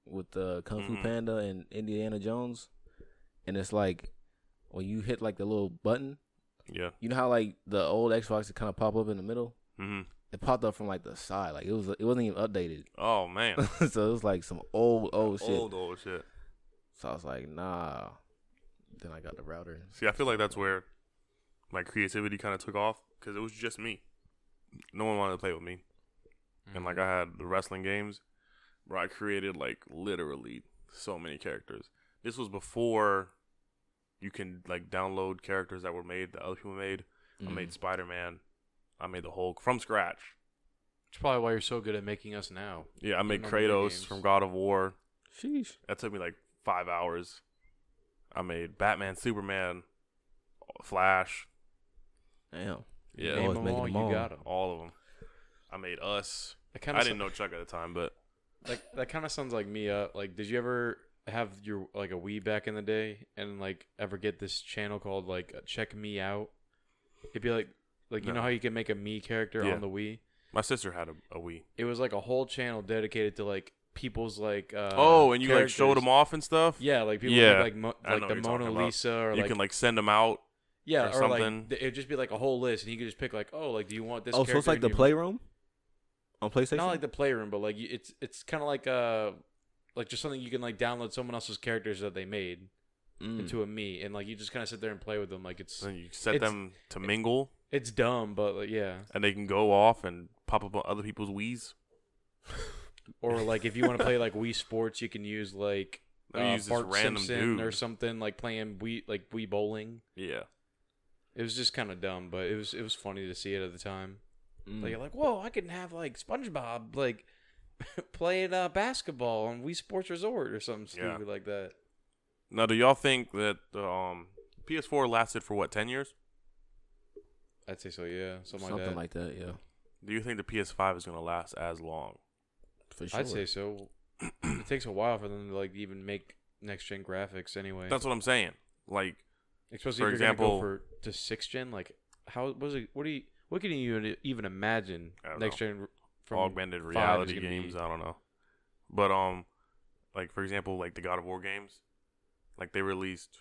with uh, Kung Fu Mhm. Panda and Indiana Jones, and it's like when you hit like the little button, Yeah. you know how like the old Xbox would kind of pop up in the middle. hmm It popped up from like the side, like it was it wasn't even updated. Oh man. So it was like some old old shit. Old old shit. So I was like, nah. Then I got the router. See, I feel like that's where my creativity kind of took off because it was just me. No one wanted to play with me, and like I had the wrestling games where I created like literally so many characters. This was before you can like download characters that were made that other people made. I made Spider Man. I made the Hulk from scratch. It's probably why you're so good at making us now. Yeah, I made Remember the Kratos games. from God of War. Sheesh. That took me like five hours. I made Batman, Superman, Flash. Damn. Yeah, Name Always them making all, them you all. got them. all of them. I made Us. That kind I of didn't know Chuck at the time, but like that kind of sounds like me. Uh, like, did you ever have your like a Wii back in the day, and like ever get this channel called like uh, Check Me Out? It'd be like like you No. know how you can make a me character Yeah. on the Wii. my sister had a, a Wii. It was like a whole channel dedicated to like people's like uh, oh, and you like showed characters. them off and stuff. Yeah, like people Yeah, make, like mo- I know like what the you're Mona talking about. Lisa or you like can like send them out. yeah or or, like something. th- it'd just be like a whole list, and you could just pick like oh like do you want this? Oh, so it's character like in the your- Playroom on PlayStation. Not like the playroom, but like you- it's it's kind of like uh like just something you can like download someone else's characters that they made Mm. into a me, and like you just kind of sit there and play with them. Like it's Then you set It's- them to mingle, it's dumb, but like yeah. and they can go off and pop up on other people's Wii's. Or like if you want to play like Wii Sports, you can use like Let me uh, use this Bart random Simpson dude. or something like playing Wii like Wii bowling. Yeah, It was just kind of dumb, but it was it was funny to see it at the time. Mm. Like you're like, whoa, I can have like SpongeBob like playing uh, basketball on Wii Sports Resort or something Yeah. stupid like that. Now, do y'all think that the um, P S four lasted for what, ten years? I'd say so, yeah, something, Something like that. like that, yeah. Do you think the P S five is going to last as long? For sure. I'd say so. It takes a while for them to like even make next gen graphics anyway. That's what I'm saying. Like, Especially for if you're gonna example- go for to six gen. Like, how was it? What do you? What can you even- even imagine I don't next gen from augmented five is reality gonna games, be- I don't know. But, um, like, for example, like the God of War games, like they released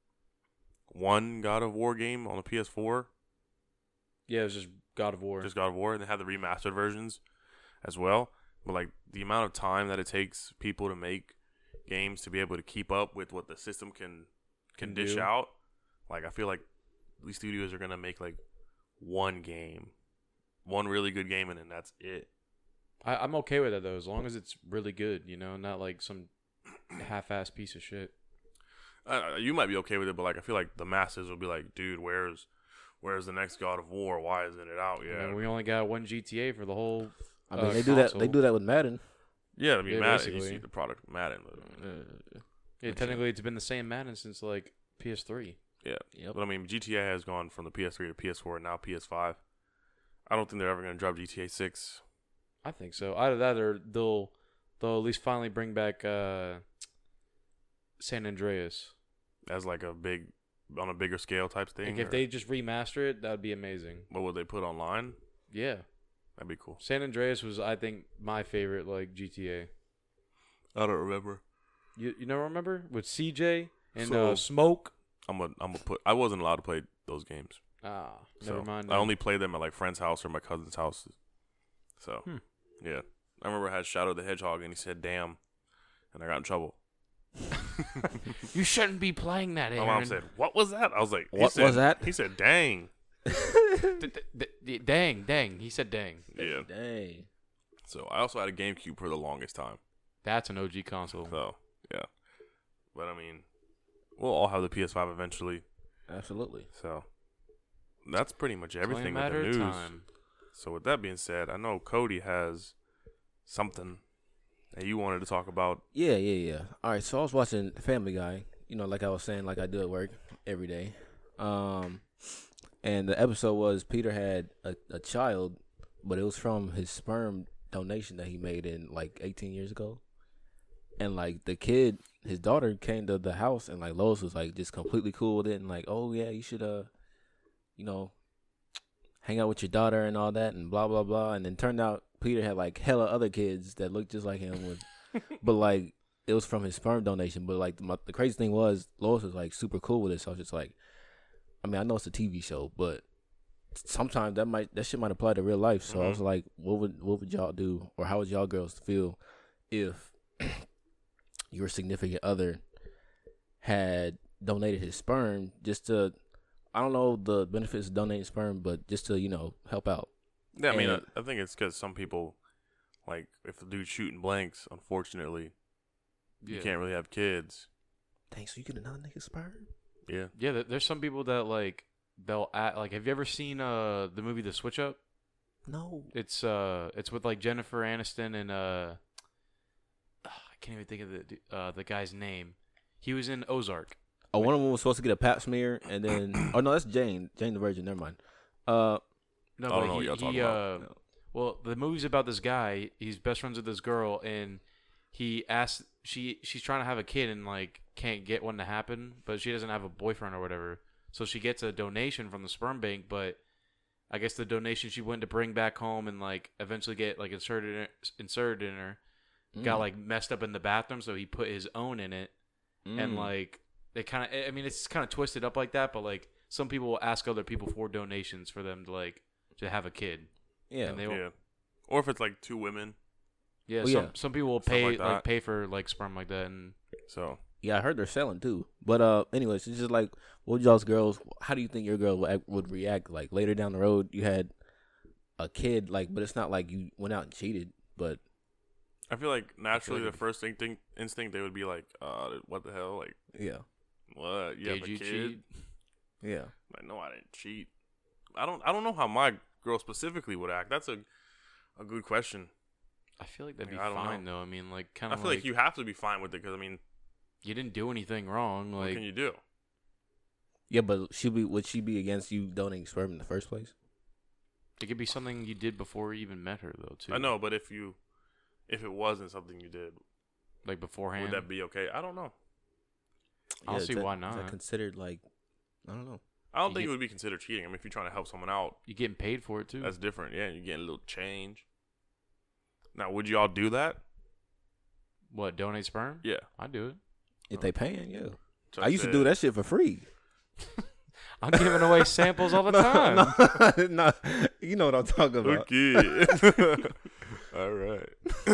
one God of War game on the P S four, Yeah, it was just God of War. just God of War, and they had the remastered versions as well. But, like, the amount of time that it takes people to make games to be able to keep up with what the system can can Can dish do. out, like, I feel like these studios are going to make, like, one game, one really good game, and then that's it. I, I'm okay with that though, as long as it's really good. You know, not like some half-ass piece of shit. Uh, you might be okay with it, but, like, I feel like the masses will be like, dude, where's where's the next God of War? Why isn't it out I yet? mean, we only got one G T A for the whole. I mean, uh, they do that. They console. do that with Madden. yeah, I mean, Yeah, Madden, you basically. see the product Madden. But, Uh, Yeah, technically, it's been the same Madden since like P S three. yeah. Yep. But, I mean, G T A has gone from the P S three to P S four and now P S five. I don't think they're ever going to drop G T A six. I think so. Either that, or they'll they'll at least finally bring back uh, San Andreas. As, like, a big, on a bigger scale type thing. Like if or they just remaster it, that would be amazing. what would they put online? Yeah, That'd be cool. San Andreas was, I think, my favorite like G T A. I don't remember. You you never remember with C J and So- uh, Smoke? I'm gonna I'm gonna put. I wasn't allowed to play those games. Ah, So never mind. I then. only played them at like friend's house or my cousin's house. So Hmm. yeah, I remember I had Shadow the Hedgehog and he said "damn," and I got in trouble. You shouldn't be playing that, My Aaron. mom said, "What was that?" I was like, he What said- was that? He said, "Dang." D- d- d- dang, dang. He said dang. Yeah. Dang. So I also had a GameCube for the longest time. That's an O G console. So yeah, but I mean, we'll all have the P S five eventually. Absolutely. So that's pretty much It's only a everything with matter the of news. time. So with that being said, I know Cody has something that you wanted to talk about. Yeah, yeah, yeah. All right, so I was watching Family Guy. You know, like I was saying, like I do at work every day. Um, and the episode was Peter had a, a child, but it was from his sperm donation that he made in like eighteen years ago. And like the kid, his daughter came to the house, and like Lois was like just completely cool with it, and like, oh yeah, you should uh, you know, hang out with your daughter and all that, and blah blah blah. And then turned out Peter had like hella other kids that looked just like him with. But like it was from his sperm donation. But like my, the crazy thing was, Lois was like super cool with it. So I was just like, I mean, I know it's a T V show, but sometimes that might that shit might apply to real life. So Mhm. I was like, what would what would y'all do, or how would y'all girls feel if your significant other had donated his sperm just to, I don't know the benefits of donating sperm, but just to, you know, help out. Yeah, I mean, I, And- I think it's because some people, like, if the dude's shooting blanks, unfortunately, you Yeah. can't really have kids. Thanks, so you get another nigga sperm? Yeah. Yeah, there- there's some people that like they'll act like. Have you ever seen uh the movie The Switch Up? No. It's uh it's with like Jennifer Aniston and uh I can't even think of the du- uh the guy's name. He was in Ozark. Oh, one of them was supposed to get a pap smear, and then oh no, that's Jane, Jane the Virgin. Never mind. Uh, No, I don't but know what he, y'all he, talking about. uh, well, the movie's about this guy. He's best friends with this girl, and he asks she she's trying to have a kid and like can't get one to happen, but she doesn't have a boyfriend or whatever. So she gets a donation from the sperm bank, but I guess the donation she went to bring back home and like eventually get like inserted in, inserted in her got mm, like messed up in the bathroom, so he put his own in it, and mm. like they kind of I mean it's kind of twisted up like that, but like some people will ask other people for donations for them to like to have a kid. yeah, and they will, Yeah. Or if it's like two women. yeah, Well, some yeah. some people will Stuff pay like like, that. pay for like sperm like that, and So, yeah. I heard they're selling too. But uh, anyways, it's just like, what would y'all's girls? How do you think your girl would, act, would react? Like later down the road, you had a kid, like, but it's not like you went out and cheated, but I feel like naturally like the first instinct, instinct they would be like, uh, what the hell? Like, yeah, what? You have did a you kid? cheat? yeah. Like, no, I didn't cheat. I don't I don't know how my girl specifically would act. That's a a good question. I feel like that'd be Yeah, I don't fine know. though. I mean, like kind I of feel like, like you have to be fine with it because, I mean, you didn't do anything wrong. what Like can you do? Yeah, but she be would she be against you donating sperm in the first place? it could be something you did before you even met her though too. I know, but if you, if it wasn't something you did, like beforehand. would that be okay? I don't know. I don't is see that- why Is that not. considered like, I don't know. I don't You think get- it would be considered cheating. I mean, if you're trying to help someone out, You getting paid for it too. that's different. Yeah, you're getting a little change. Now, would y'all do that? What, donate sperm? Yeah. I do it. If they paying, yeah. Chuck I used to said- do that shit for free. I'm giving away samples all the time. no, no, you know what I'm talking about. Okay. All right.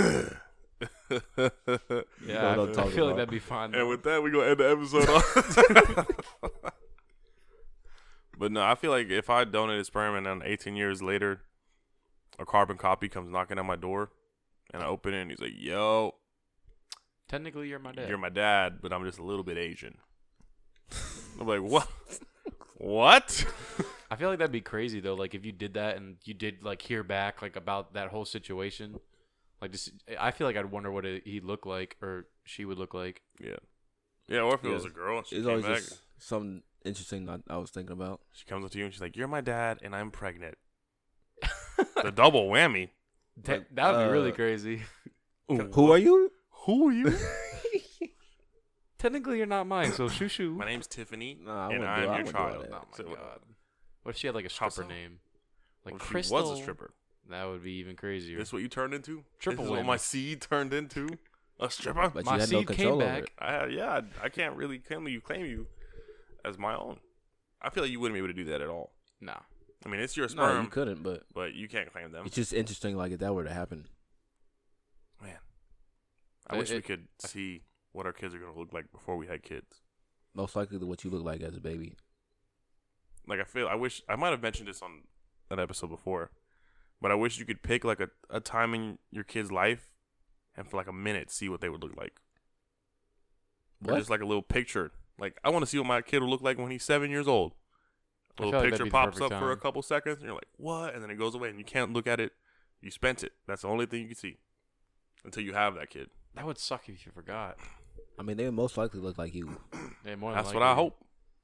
Yeah, know what I'm I, I talking feel like about. that'd be fine. And though. with that, we're going to end the episode off. But no, I feel like if I donated sperm and then eighteen years later, a carbon copy comes knocking at my door, and I open it, and he's like, yo, Technically, you're my dad. you're my dad, but I'm just a little bit Asian. I'm like, what? What? I feel like that'd be crazy though. Like if you did that and you did like hear back like about that whole situation, like just I feel like I'd wonder what it, he'd look like or she would look like. Yeah. Yeah, or if it Yeah. was a girl, and she It's came always back, just something interesting that I was thinking about. she comes up to you and she's like, you're my dad, and I'm pregnant. The double whammy. That that would be really uh, crazy. Who are you? Who are you? Technically, you're not mine, so shoo shoo. My name's Tiffany, Nah, I and wouldn't do- I'm I your wouldn't do all child. that. Oh my So, god. What if she had like a How stripper so? name? Like what if Crystal. she was a stripper. That would be even crazier. This what you turned into? Triple This is what whammy. my seed turned into? A stripper? But My you had no seed came control over back. it. I had, yeah, I, I can't really claim you claim you as my own. I feel like you wouldn't be able to do that at all. Nah. I mean, it's your No, sperm, you couldn't. But but you can't claim them. it's just interesting, like if that were to happen. Man, I It- wish we it- could see what our kids are gonna look like before we had kids. Most likely to what you look like as a baby. Like I feel, I wish I might have mentioned this on an episode before, but I wish you could pick like a, a time in your kid's life, and for like a minute see what they would look like. Or What? just like a little picture. Like I want to see what my kid will look like when he's seven years old. A I little feel like picture that'd be the pops up perfect for a time. couple seconds, and you're like, "What?" And then it goes away, and you can't look at it. You spent it. That's the only thing you can see until you have that kid. That would suck if you forgot. I mean, they would most likely look like you. Yeah, more than That's what I likely. hope.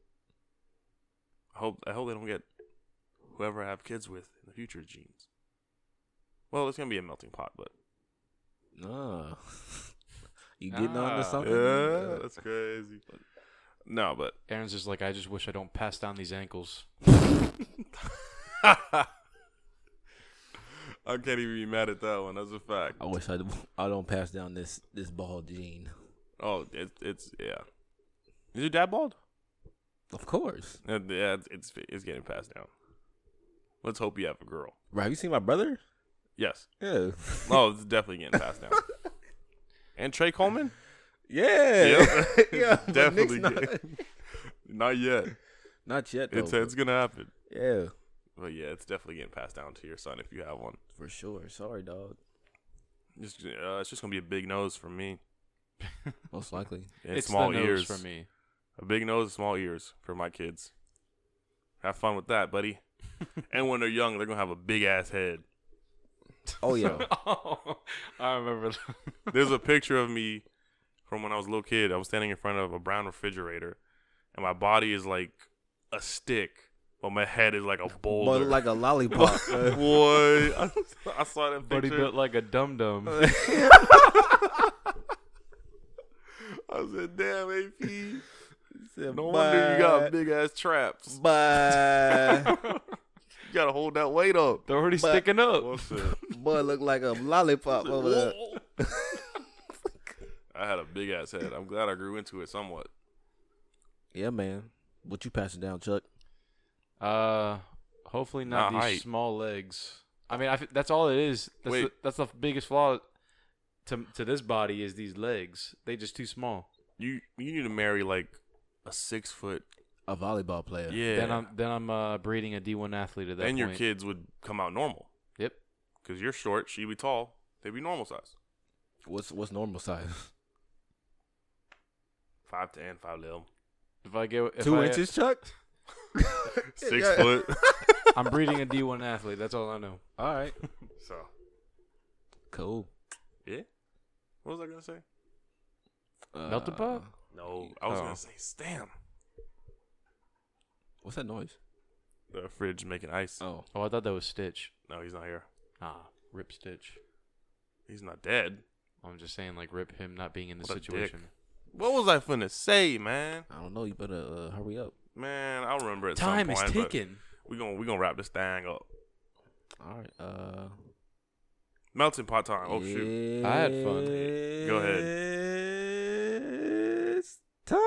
I hope I hope they don't get whoever I have kids with in the future genes. Well, it's gonna be a melting pot, but Nah. You getting on Ah. to something? yeah, that's crazy. No, but Aaron's just like, I just wish I don't pass down these ankles. I can't even be mad at that one. That's a fact. I wish I, I don't pass down this this ball gene. Oh, it's it's yeah. Is your dad bald? Of course. Uh, Yeah, it's, it's it's getting passed down. Let's hope you have a girl. Bro, have you seen my brother? Yes. Yeah. Oh, it's definitely getting passed down. And Trey Coleman? Yeah. Yep. yeah. but Definitely. Nick's not, Getting, not yet. not yet, though. It's it's gonna happen. but- yeah. But yeah, it's definitely getting passed down to your son if you have one. For sure. Sorry, dog. It's, uh, it's just gonna be a big nose for me. Most likely. And it's small the nose ears for me. A big nose and small ears for my kids. Have fun with that, buddy. And when they're young, they're gonna have a big ass head. Oh, yeah. Oh, I remember. That. There's a picture of me from when I was a little kid. I was standing in front of a brown refrigerator, and my body is like a stick, but my head is like a boulder. But like a lollipop. uh, Boy, I, I saw that But he picture. built like a dum dum. I said, "Damn, A P, said, no wonder you got "Bye. big ass traps. Bye. You gotta hold that weight up." They're already But- sticking up. What's that? Boy, look like a lollipop over there. I had a big ass head. I'm glad I grew into it somewhat. Yeah, man. What you passing down, Chuck? Uh, hopefully not Not these height. small legs. I mean, I f- that's all it is. That's Wait. the, that's the biggest flaw to to this body is these legs. They just too small. You you need to marry like a six foot. A volleyball player. Yeah. Then I'm then I'm uh, breeding a D one athlete at that and your point. kids would come out normal. Yep. Because you're short, she'd be tall. They'd be normal size. What's what's normal size? Five ten, five little. If I get if Two I, inches, Chuck? Six Yeah. foot. I'm breeding a D one athlete. That's all I know. All right. So, Cool. yeah. What was I going to say? Uh, Melted pot? No, I was Oh. going to say, damn. What's that noise? The fridge making ice. Oh. Oh, I thought that was Stitch. No, he's not here. Ah, rip Stitch. He's not dead. I'm just saying, like, rip him not being in the What a dick. situation. What was I finna say, man? I don't know. You better uh, hurry up. Man, I'll remember at Time some is point. but ticking. We gonna we gonna wrap this thing up. All right. Uh, Melting pot time. Oh shoot. I had fun. Go ahead. It's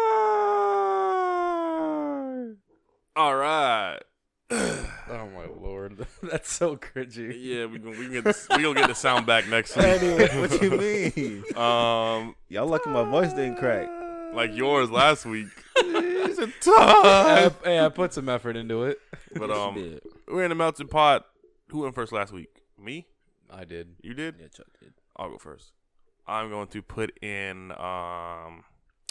time. All right. Oh my lord, that's so cringy. Yeah, we gonna we gonna get the, we gonna get the sound back next week. Anyway, what you mean? Um, Y'all lucky my voice didn't crack. like yours last week. It's a Hey, time. I, hey, I put some effort into it. But Yes, you um, did. we're in the melting pot. Who went first last week? Me? I did. You did? Yeah, Chuck did. I'll go first. I'm going to put in um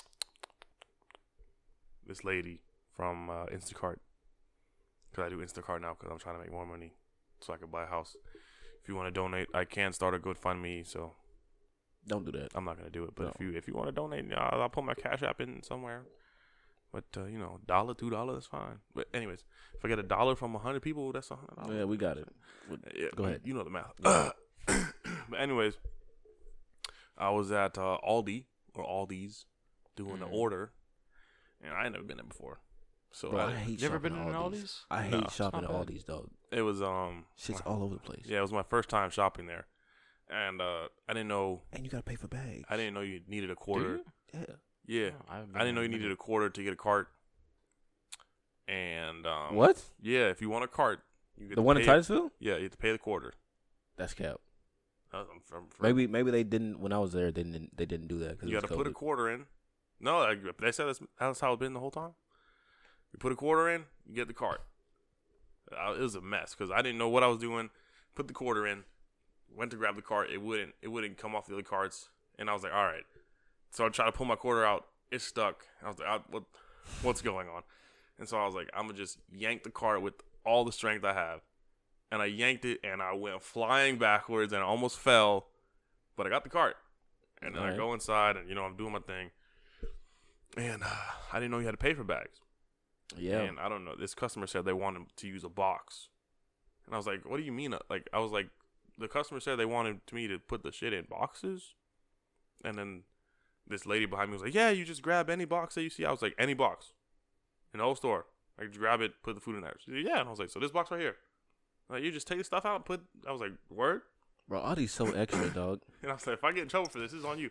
this lady from uh, Instacart, because I do Instacart now because I'm trying to make more money so I can buy a house. If you want to donate, I can start a GoFundMe. So Don't do that. I'm not gonna do it. But No. if you if you want to donate, uh, I'll put my Cash App in somewhere. But uh, you know, dollar, two dollars, that's fine. But anyways, if I get a dollar from a hundred people, that's a hundred dollars. Yeah, we got it. Yeah, Go ahead. You know the math. Yeah. But anyways, I was at uh, Aldi or Aldi's doing the Mhm. order, and I ain't never been there before. So Bro, I I, hate You ever shopping been at in Aldi's. Aldi's? I hate No, shopping at not bad. Aldi's, dog. it was um, Shit's all over the place. yeah, it was my first time shopping there, and uh, I didn't know And you gotta pay for bags. I didn't know you needed a Do quarter. you? Yeah. Yeah, Oh, I, haven't I been didn't know there you in a needed a quarter to get a cart. And um, What? Yeah, if you want a cart, you get The to one in pay- Titusville? Yeah, you have to pay the quarter. That's cap. Uh, from, from, Maybe maybe they didn't when I was there. They didn't they didn't do that because you got to put a quarter in. No, like, they said that's, that's how it's been the whole time. You put a quarter in, you get the cart. Uh, it was a mess because I didn't know what I was doing. Put the quarter in, went to grab the cart. It wouldn't. It wouldn't come off the other carts, and I was like, all right. So I tried to pull my quarter out. It's stuck. I was like, I, what, what's going on? And so I was like, I'm gonna just yank the cart with all the strength I have. And I yanked it, and I went flying backwards, and I almost fell, but I got the cart. And then I Alright. go inside, and you know I'm doing my thing. And uh, I didn't know you had to pay for bags. Yeah. And I don't know. This customer said they wanted to use a box, and I was like, "What do you mean?" Like I was like, the customer said they wanted me to put the shit in boxes, and then this lady behind me was like, "Yeah, you just grab any box that you see." I was like, "Any box, in the whole store. I just grab it, put the food in there." She said, "Yeah," and I was like, "So this box right here, like you just take the stuff out, and put." I was like, "Word," Bro, Aldi's so extra, dog. and I was like, "If I get in trouble for this, this is on you."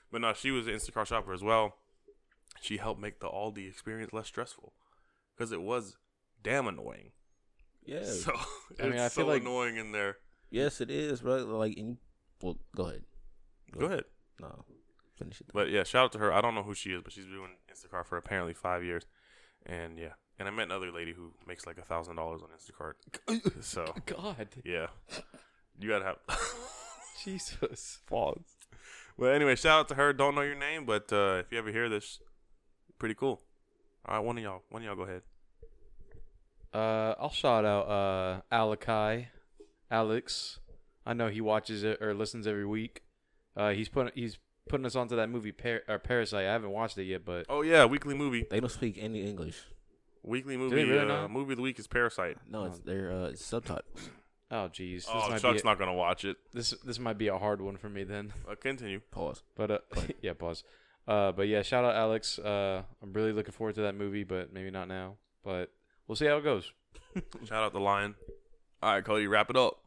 But no, she was an Instacart shopper as well. She helped make the Aldi experience less stressful because it was damn annoying. Yeah. So I mean, it's I feel so like- annoying in there. Yes, it is, bro. Like, and, well, go ahead. Go ahead. No, finish it. But yeah, shout out to her. I don't know who she is, but she's been doing Instacart for apparently five years. And yeah, and I met another lady who makes like a thousand dollars on Instacart. So God. yeah, you gotta have Jesus. pause. Well, anyway, shout out to her. Don't know your name, but uh, if you ever hear this, pretty cool. All right, one of y'all, one of y'all, go ahead. Uh, I'll shout out uh Alakai, Alex. I know he watches it or listens every week. Uh, he's putting he's putting us onto that movie Par- or Parasite. I haven't watched it yet, but Oh yeah, weekly movie. They don't speak any English. Weekly they movie. really uh, not? movie of the week is Parasite. No, it's their uh, subtitles. oh geez, this Oh, might Chuck's be a, not gonna watch it. this this might be a hard one for me then. Uh, continue. Pause. But uh, yeah, pause. Uh, but yeah, shout out Alex. Uh, I'm really looking forward to that movie, but maybe not now. But we'll see how it goes. Shout out the Lion. All right, Cody, wrap it up.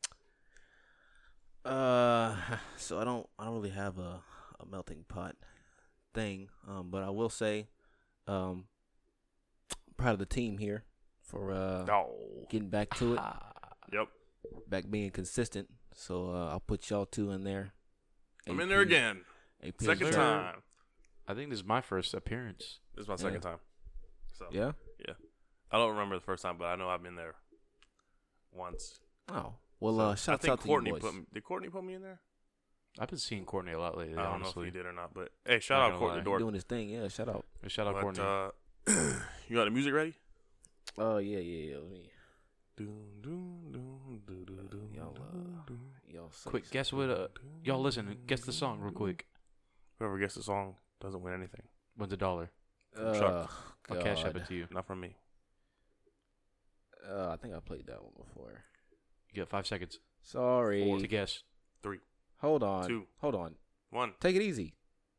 Uh, so I don't, I don't really have a, a melting pot thing. Um, but I will say, um, I'm proud of the team here for uh Oh. getting back to it, Yep. back being consistent. So uh, I'll put y'all two in there. I'm A in there P again. A P Second is- time. I think this is my first appearance. This is my Yeah. second time. So Yeah. I don't remember the first time, but I know I've been there once. Oh well. So, uh, I shouts think out to Courtney you boys. put me, did Courtney put me in there? I've been seeing Courtney a lot lately. I don't honestly, know if he did or not, but hey, shout Not out gonna Courtney lie. Dork. Doing his thing. Yeah. Shout out. shout out But, Courtney. uh, you got the music ready? Oh yeah, yeah, yeah. Let me. Dun, dun, dun, dun, dun, dun, Y'all, dun, uh, dun, Y'all say quick, something. guess what? Uh, y'all listen. Guess the song real quick. Whoever gets the song doesn't win anything. Wins a dollar. Uh, Chuck. I'll cash app God. it to you. Not from me. Uh, I think I played that one before. You got five seconds Sorry. to guess. Hold on. Two. Hold on. One. Take it easy.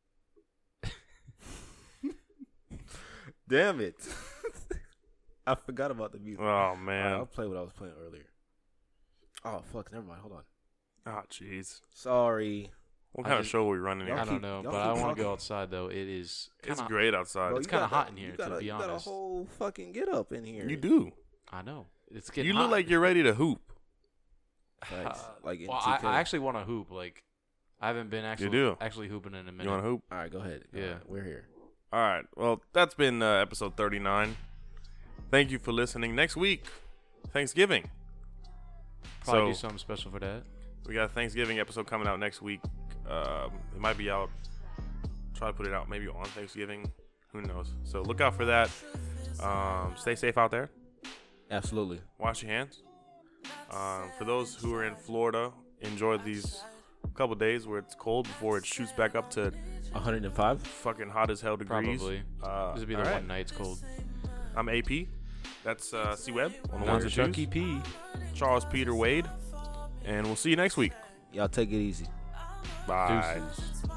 Damn it. I forgot about the music. Oh, Alright, man. I'll play what I was playing earlier. Oh, fuck. Never mind. Hold on. Oh, jeez. Sorry. What I kind of just- show are we running Y'all here? I don't keep- know, y'all but keep I want to talking. go outside though. It is. It's kinda- great outside. Bro, It's you kinda got hot a- in here, you got to a, be you got a honest. whole fucking get up in here. You do. I know. It's getting. You look hot. like you're ready to hoop. Facts. Uh, Like in well, I, two K. I actually want to hoop. Like, I haven't been actually do? actually hooping in a minute. You want to hoop? All right, go ahead. Go Yeah. ahead. We're here. All right. Well, that's been uh, episode thirty-nine. Thank you for listening. Next week, Thanksgiving. Probably so do something special for that. we got a Thanksgiving episode coming out next week. Um, it might be out. Try to put it out maybe on Thanksgiving. Who knows? So look out for that. Um, stay safe out there. Absolutely. Wash your hands. Um, for those who are in Florida, enjoy these couple days where it's cold before it shoots back up to one hundred five. fucking hot as hell degrees. Probably. Uh, This would be all the right. one night it's cold. I'm A P. That's uh, C Web on the I'm ones and twos. Chucky P. Charles Peter Wade, and we'll see you next week. Y'all take it easy. Bye. Deuces.